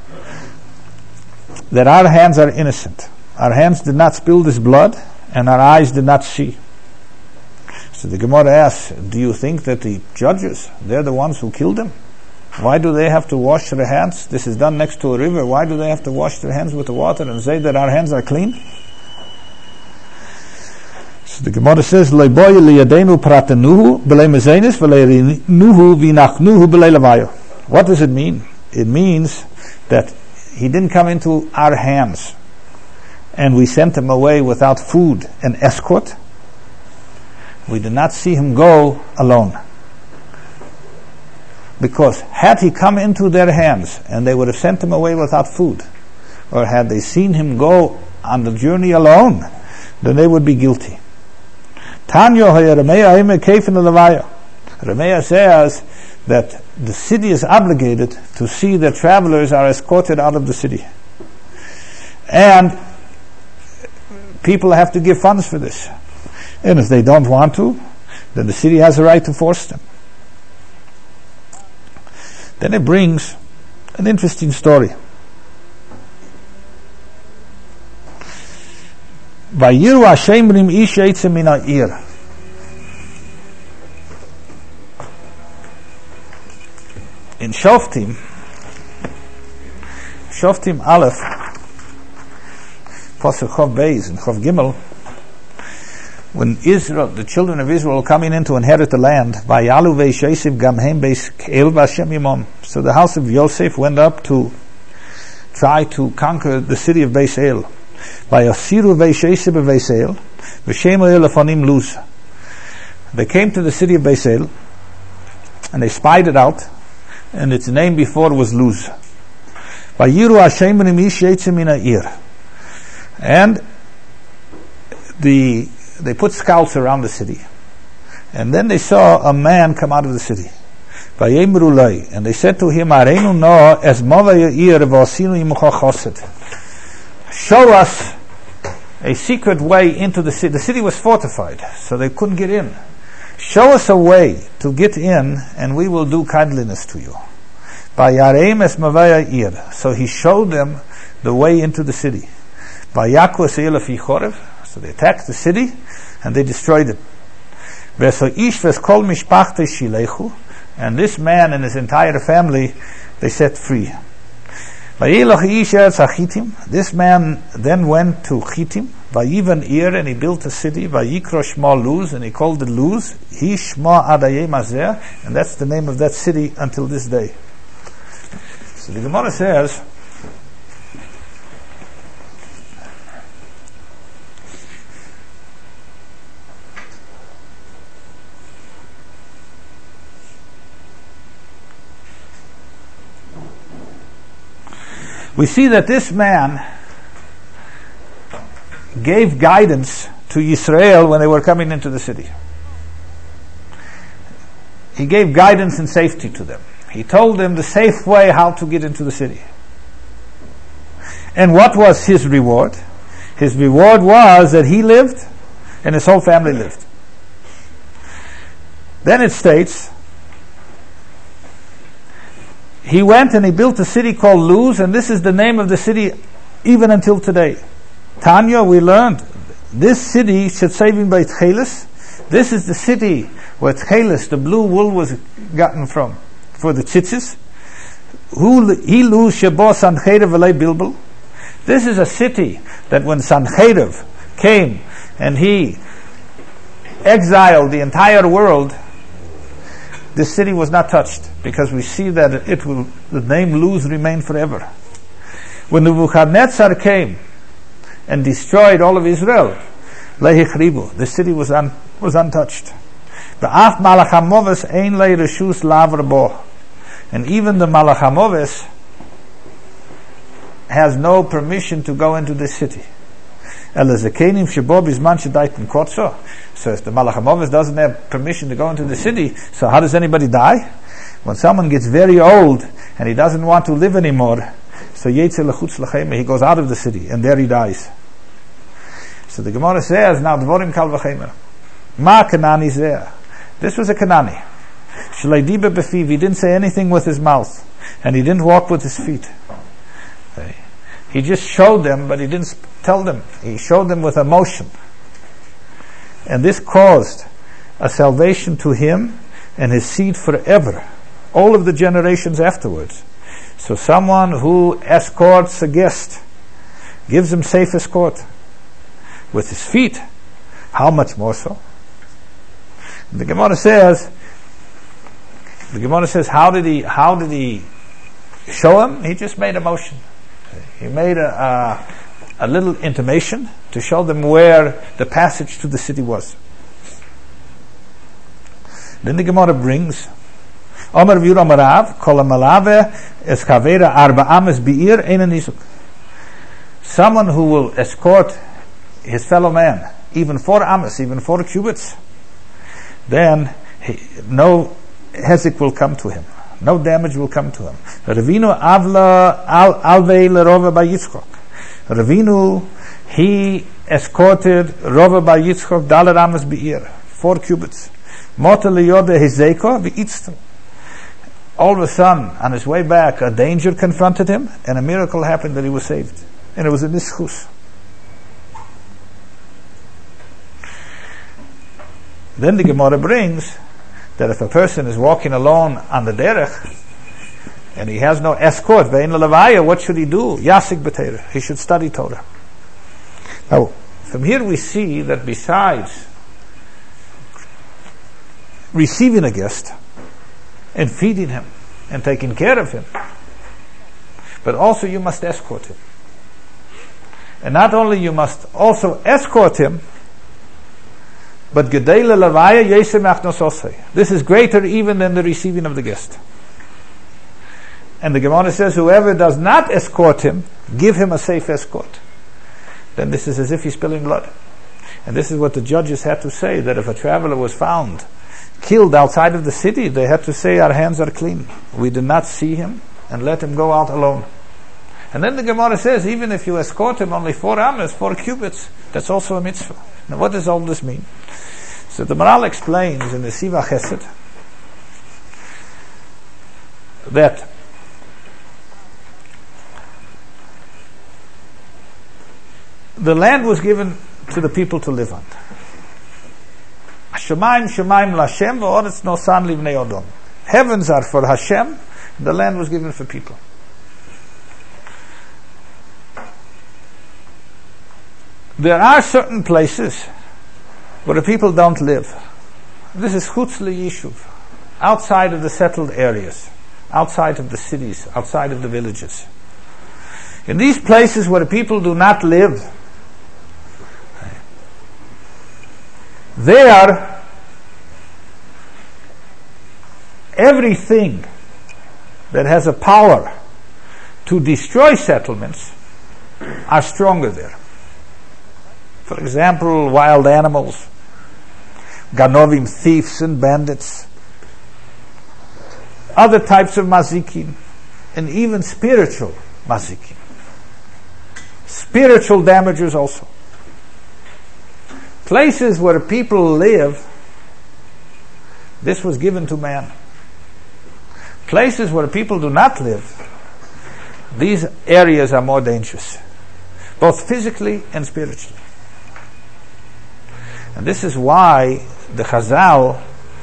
that our hands are innocent. Our hands did not spill this blood, and our eyes did not see. So the Gemara asks, do you think that the judges, they're the ones who killed him? Why do they have to wash their hands? This is done next to a river. Why do they have to wash their hands with the water and say that our hands are clean? So the Gemara says, "Leiboy liyadeinu pratanuhu b'lei mezenis v'leinuhu v'inachnuhu b'lei lavayo." What does it mean? It means that he didn't come into our hands, and we sent him away without food and escort. We did not see him go alone, because had he come into their hands and they would have sent him away without food, or had they seen him go on the journey alone, then they would be guilty. Tanya Remeya Ime Kefen Levaya. Remeya says that the city is obligated to see that travelers are escorted out of the city. And people have to give funds for this. And if they don't want to, then the city has a right to force them. Then it brings an interesting story. Vayiru Hashem rim ish yetze min ha'ir. In Shoftim, Shoftim Aleph, Pasuk Chov Beis and Chov Gimel, when Israel, the children of Israel, were coming in to inherit the land, Vayalu veish Yosef gam hem beis El v'Hashem imam. So the house of Yosef went up to try to conquer the city of Beis El. Vayasiru veish Yosef beis El, v'shem El lefanim Luz. They came to the city of Beis El, and they spied it out, and its name before was Luz. Vayiru Hashem rim ish yetze min ha'ir. And the they put scouts around the city, and then they saw a man come out of the city. Vayemru lei, and they said to him, Areinu no es mova ha'ir v'asinu imucha chosed. Show us a secret way into the city. The city was fortified, so they couldn't get in. Show us a way to get in, and we will do kindliness to you. Vayareim es mova ha'ir. So he showed them the way into the city. Vayaku es el fi chorev. So they attacked the city and they destroyed it. And this man and his entire family they set free. This man then went to Chittim, Vayivan Ir, and he built a city, Vayikro Shma Luz, and he called it Luz, Hi Shma Adayei Mazer, and that's the name of that city until this day. So the Gemara says, we see that this man gave guidance to Israel when they were coming into the city. He gave guidance and safety to them. He told them the safe way how to get into the city. And what was his reward? His reward was that he lived and his whole family lived. Then it states, he went and he built a city called Luz, and this is the name of the city even until today. Tanya, we learned, this city, Shetzavim by Tchelis, this is the city where Tchelis, the blue wool, was gotten from, for the tzitzis. He Luz Shebo Sancherev V'lei Bilbul. This is a city that when Sancherev came and he exiled the entire world, this city was not touched, because we see that it will, the name Luz remain forever. When Nebuchadnezzar came and destroyed all of Israel, Lehichribu, the city was un, was untouched. The Af Malach HaMoves Ein Le Reshus Lavar Bo, and even the Malach HaMoves has no permission to go into this city. Elazakenim Shebo Bizman Shedaitin Kotso. So if the Malach HaMoves doesn't have permission to go into the city, so how does anybody die? When someone gets very old and he doesn't want to live anymore, so Yetze Lechutz L'Chema, he goes out of the city and there he dies. So the Gemara says, now Dvorim Kal V'Chemer, Ma Kanani Zeh. This was a Kanani. Shlei Diba B'Fiv, he didn't say anything with his mouth and he didn't walk with his feet. He just showed them, but he didn't tell them. He showed them with emotion. And this caused a salvation to him and his seed forever, all of the generations afterwards. So someone who escorts a guest, gives him safe escort with his feet, how much more so? The Gemara says, the Gemara says, how did he, how did he show him? He just made a motion. He made a, a, a little intimation to show them where the passage to the city was. Then the Gemara brings, Omer v'yur Rav, kol malave es kavera arba ames bi'ir ein nisuk. Someone who will escort his fellow man even four amas, even four cubits, then he, no hezek will come to him. No damage will come to him. Ravinu avla al alvei lerova bar Yitzchok. Ravinu, he escorted Rova bar Yitzchok dalet amas be'ir, four cubits. Mota liyode hizeko v'itzto. All of a sudden, on his way back, a danger confronted him, and a miracle happened that he was saved. And it was in this chus. Then the Gemara brings that if a person is walking alone on the derech, and he has no escort, ve'in levaya, what should he do? Yasik b'teira. He should study Torah. Now, from here we see that besides receiving a guest, and feeding him, and taking care of him, but also you must escort him. And not only you must also escort him, but gedei lelavaya yesem achnososei. This is greater even than the receiving of the guest. And the Gemara says, whoever does not escort him, give him a safe escort. Then this is as if he's spilling blood. And this is what the judges had to say, that if a traveler was found killed outside of the city, they had to say, our hands are clean. We did not see him, and let him go out alone. And then the Gemara says, even if you escort him only four amas, four cubits, that's also a mitzvah. Now what does all this mean? So the Maral explains in the Siva Chesed that the land was given to the people to live on. Shemaim, Shemaim Lashem, v'oretz nosan livnei Odom. Heavens are for Hashem, the land was given for people. There are certain places where the people don't live. This is chutz liyishuv, outside of the settled areas, outside of the cities, outside of the villages. In these places where the people do not live, there, everything that has a power to destroy settlements are stronger there. For example, wild animals, ganovim, thieves and bandits, other types of mazikin, and even spiritual mazikin. Spiritual damages also. Places where people live, this was given to man. Places where people do not live, these areas are more dangerous, both physically and spiritually. And this is why the Chazal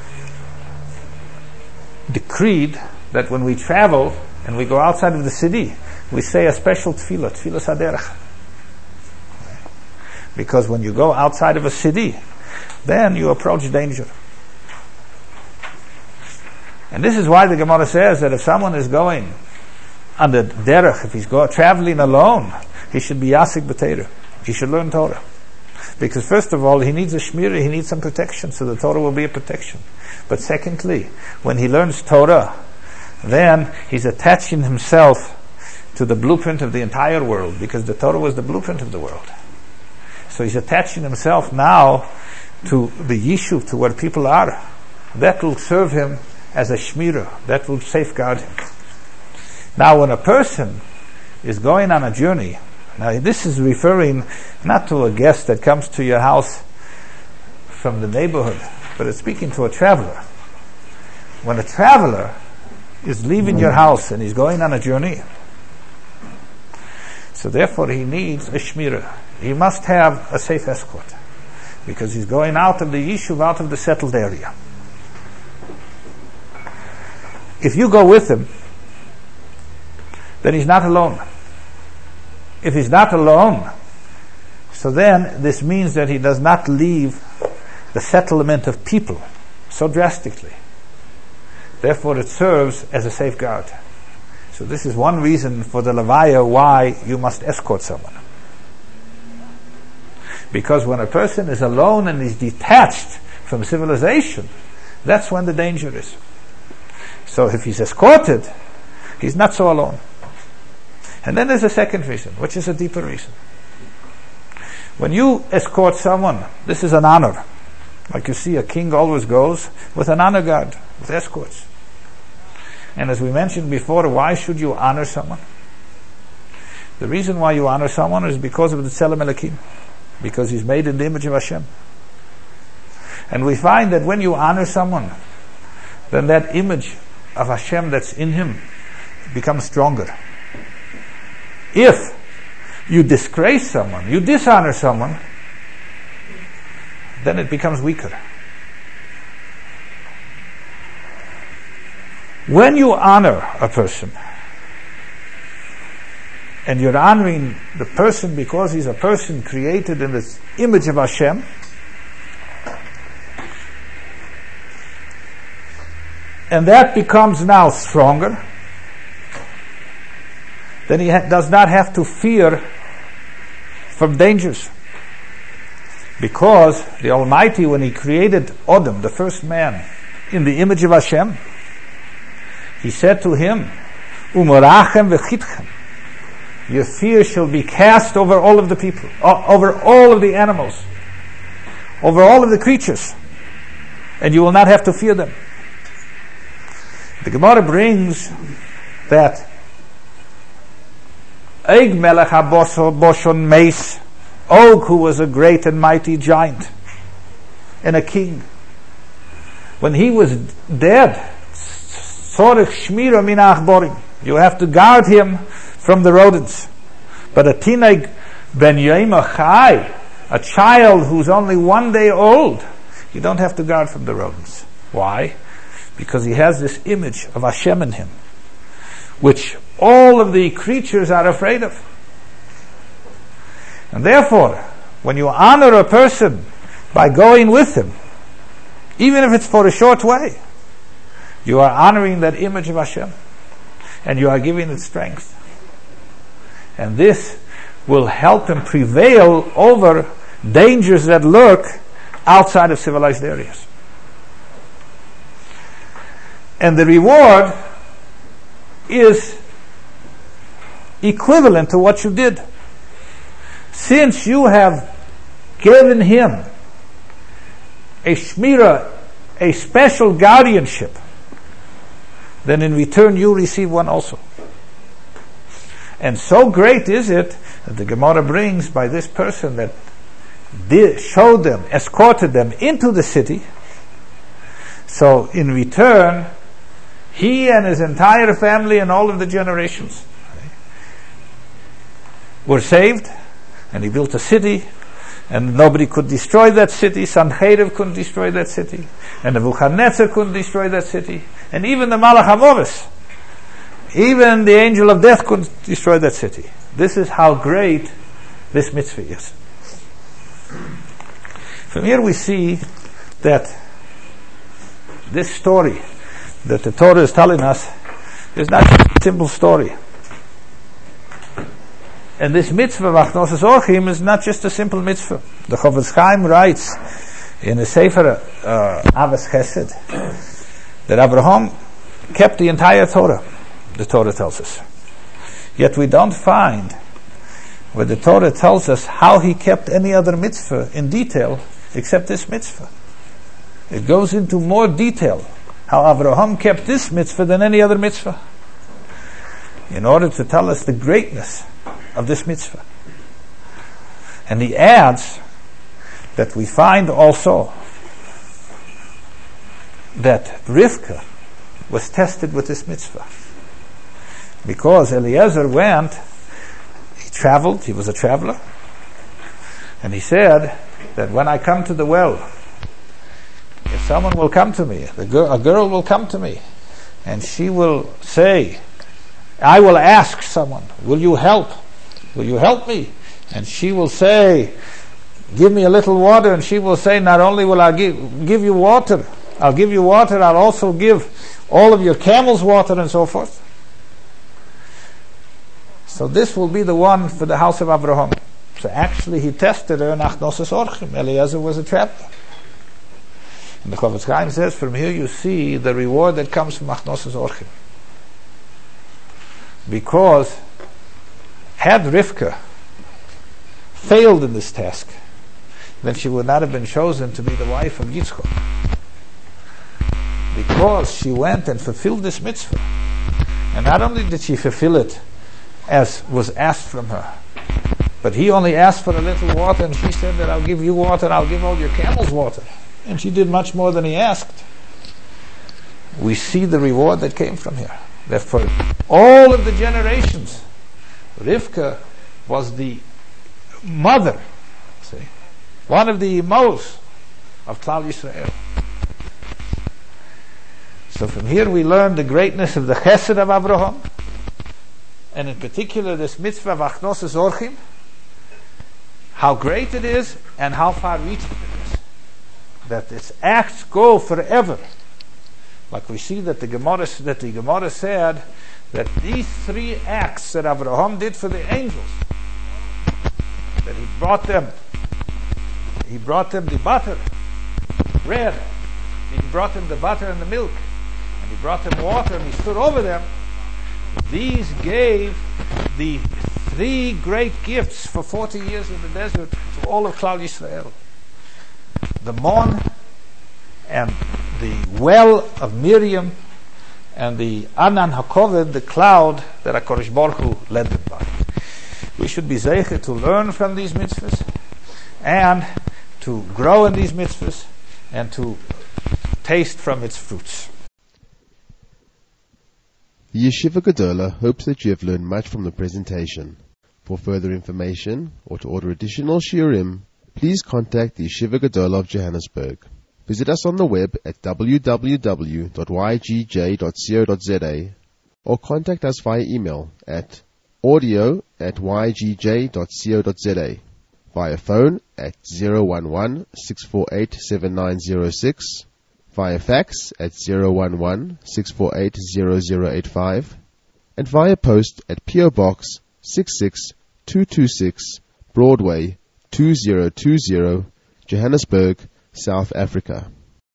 decreed that when we travel and we go outside of the city, we say a special tefillah, tefillah saderach. Because when you go outside of a city, then you approach danger. And this is why the Gemara says that if someone is going on the derech, if he's go, traveling alone, he should be yasik b'teira. He should learn Torah. Because first of all, he needs a shmira, he needs some protection, so the Torah will be a protection. But secondly, when he learns Torah, then he's attaching himself to the blueprint of the entire world, because the Torah was the blueprint of the world. So he's attaching himself now to the yishuv, to where people are. That will serve him as a shmira. That will safeguard him. Now when a person is going on a journey, now this is referring not to a guest that comes to your house from the neighborhood, but it's speaking to a traveler. When a traveler is leaving your house and he's going on a journey, so therefore he needs a shmira. He must have a safe escort, because he's going out of the yishuv, out of the settled area. If you go with him, then he's not alone. If he's not alone, so then this means that he does not leave the settlement of people so drastically. Therefore it serves as a safeguard. So this is one reason for the levaya why you must escort someone. Because when a person is alone and is detached from civilization, that's when the danger is. So if he's escorted, he's not so alone. And then there's a second reason, which is a deeper reason. When you escort someone, this is an honor. Like you see, a king always goes with an honor guard, with escorts. And as we mentioned before, why should you honor someone? The reason why you honor someone is because of the Tzelem Elokim, because he's made in the image of Hashem. And we find that when you honor someone, then that image of Hashem that's in him becomes stronger. If you disgrace someone, you dishonor someone, then it becomes weaker. When you honor a person, and you're honoring the person because he's a person created in the image of Hashem, and that becomes now stronger, then he ha- does not have to fear from dangers. Because the Almighty, when He created Adam, the first man, in the image of Hashem, He said to him, Umorachem v'chitchem, your fear shall be cast over all of the people, over all of the animals, over all of the creatures, and you will not have to fear them. The Gemara brings that Og Melech HaBoshon Meis, Og, who was a great and mighty giant and a king, when he was dead, Tzorech Shmira min ha'achborim, you have to guard him from the rodents. But a tineg ben yoima chai, a child who's only one day old, you don't have to guard from the rodents. Why? Because he has this image of Hashem in him, which all of the creatures are afraid of. And therefore, when you honor a person by going with him, even if it's for a short way, you are honoring that image of Hashem, and you are giving it strength. And this will help him prevail over dangers that lurk outside of civilized areas. And the reward is equivalent to what you did. Since you have given him a shmira, a special guardianship, then in return you receive one also. And so great is it that the Gemara brings by this person that did, showed them, escorted them into the city. So in return, he and his entire family and all of the generations were saved, and he built a city, and nobody could destroy that city. Sancheriv couldn't destroy that city, and Nebuchadnezzar couldn't destroy that city, and even the Malach HaMoves, even the angel of death couldn't destroy that city. This is how great this mitzvah is. From here we see that this story that the Torah is telling us is not just a simple story. And this mitzvah of Achnosos Orchim is not just a simple mitzvah. The Chofetz Chaim writes in the Sefer uh, Avos Chesed that Abraham kept the entire Torah, the Torah tells us. Yet we don't find where the Torah tells us how he kept any other mitzvah in detail except this mitzvah. It goes into more detail how Abraham kept this mitzvah than any other mitzvah, in order to tell us the greatness of this mitzvah. And he adds that we find also that Rivka was tested with this mitzvah, because Eliezer went, he traveled, he was a traveler, and he said that when I come to the well, if someone will come to me, the girl, a girl will come to me, and she will say, I will ask someone, will you help? Will you help me? And she will say, give me a little water. And she will say, not only will I give, give you water, I'll give you water, I'll also give all of your camels water, and so forth. So this will be the one for the house of Abraham. So actually he tested her in Achnosos Orchim. Eliezer was a traveler. And the Chofetz Chaim says, from here you see the reward that comes from Achnosos Orchim. Because had Rivka failed in this task, then she would not have been chosen to be the wife of Yitzchak. Because she went and fulfilled this mitzvah. And not only did she fulfill it as was asked from her, but he only asked for a little water, and she said that I'll give you water, I'll give all your camels water. And she did much more than he asked. We see the reward that came from here. Therefore, all of the generations, Rivka was the mother, see, one of the Emos of Klal Yisrael. So from here we learn the greatness of the Chesed of Abraham, and in particular this mitzvah of Achnos Orchim, how great it is and how far-reaching it is. That its acts go forever. Like we see that the Gemara, that the Gemara said that these three acts that Abraham did for the angels, that he brought them, he brought them the butter, bread, he brought them the butter and the milk, and he brought them water, and he stood over them. These gave the three great gifts for forty years in the desert to all of Klal Yisrael. The Mon, and the well of Miriam, and the Anan HaKoved, the cloud that HaKadosh Baruch Hu led them by. We should be zeicher to learn from these mitzvahs, and to grow in these mitzvahs, and to taste from its fruits. The Yeshiva Gedola hopes that you have learned much from the presentation. For further information, or to order additional shiurim, please contact the Yeshiva Gedola of Johannesburg. Visit us on the web at w w w dot y g j dot co dot z a or contact us via email at audio at y g j dot co dot z a, via phone at zero one one, six four eight, seven nine zero six, via fax at zero one one, six four eight, zero zero eight five, and via post at P O Box six six two two six, Broadway two zero two zero, Johannesburg, South Africa.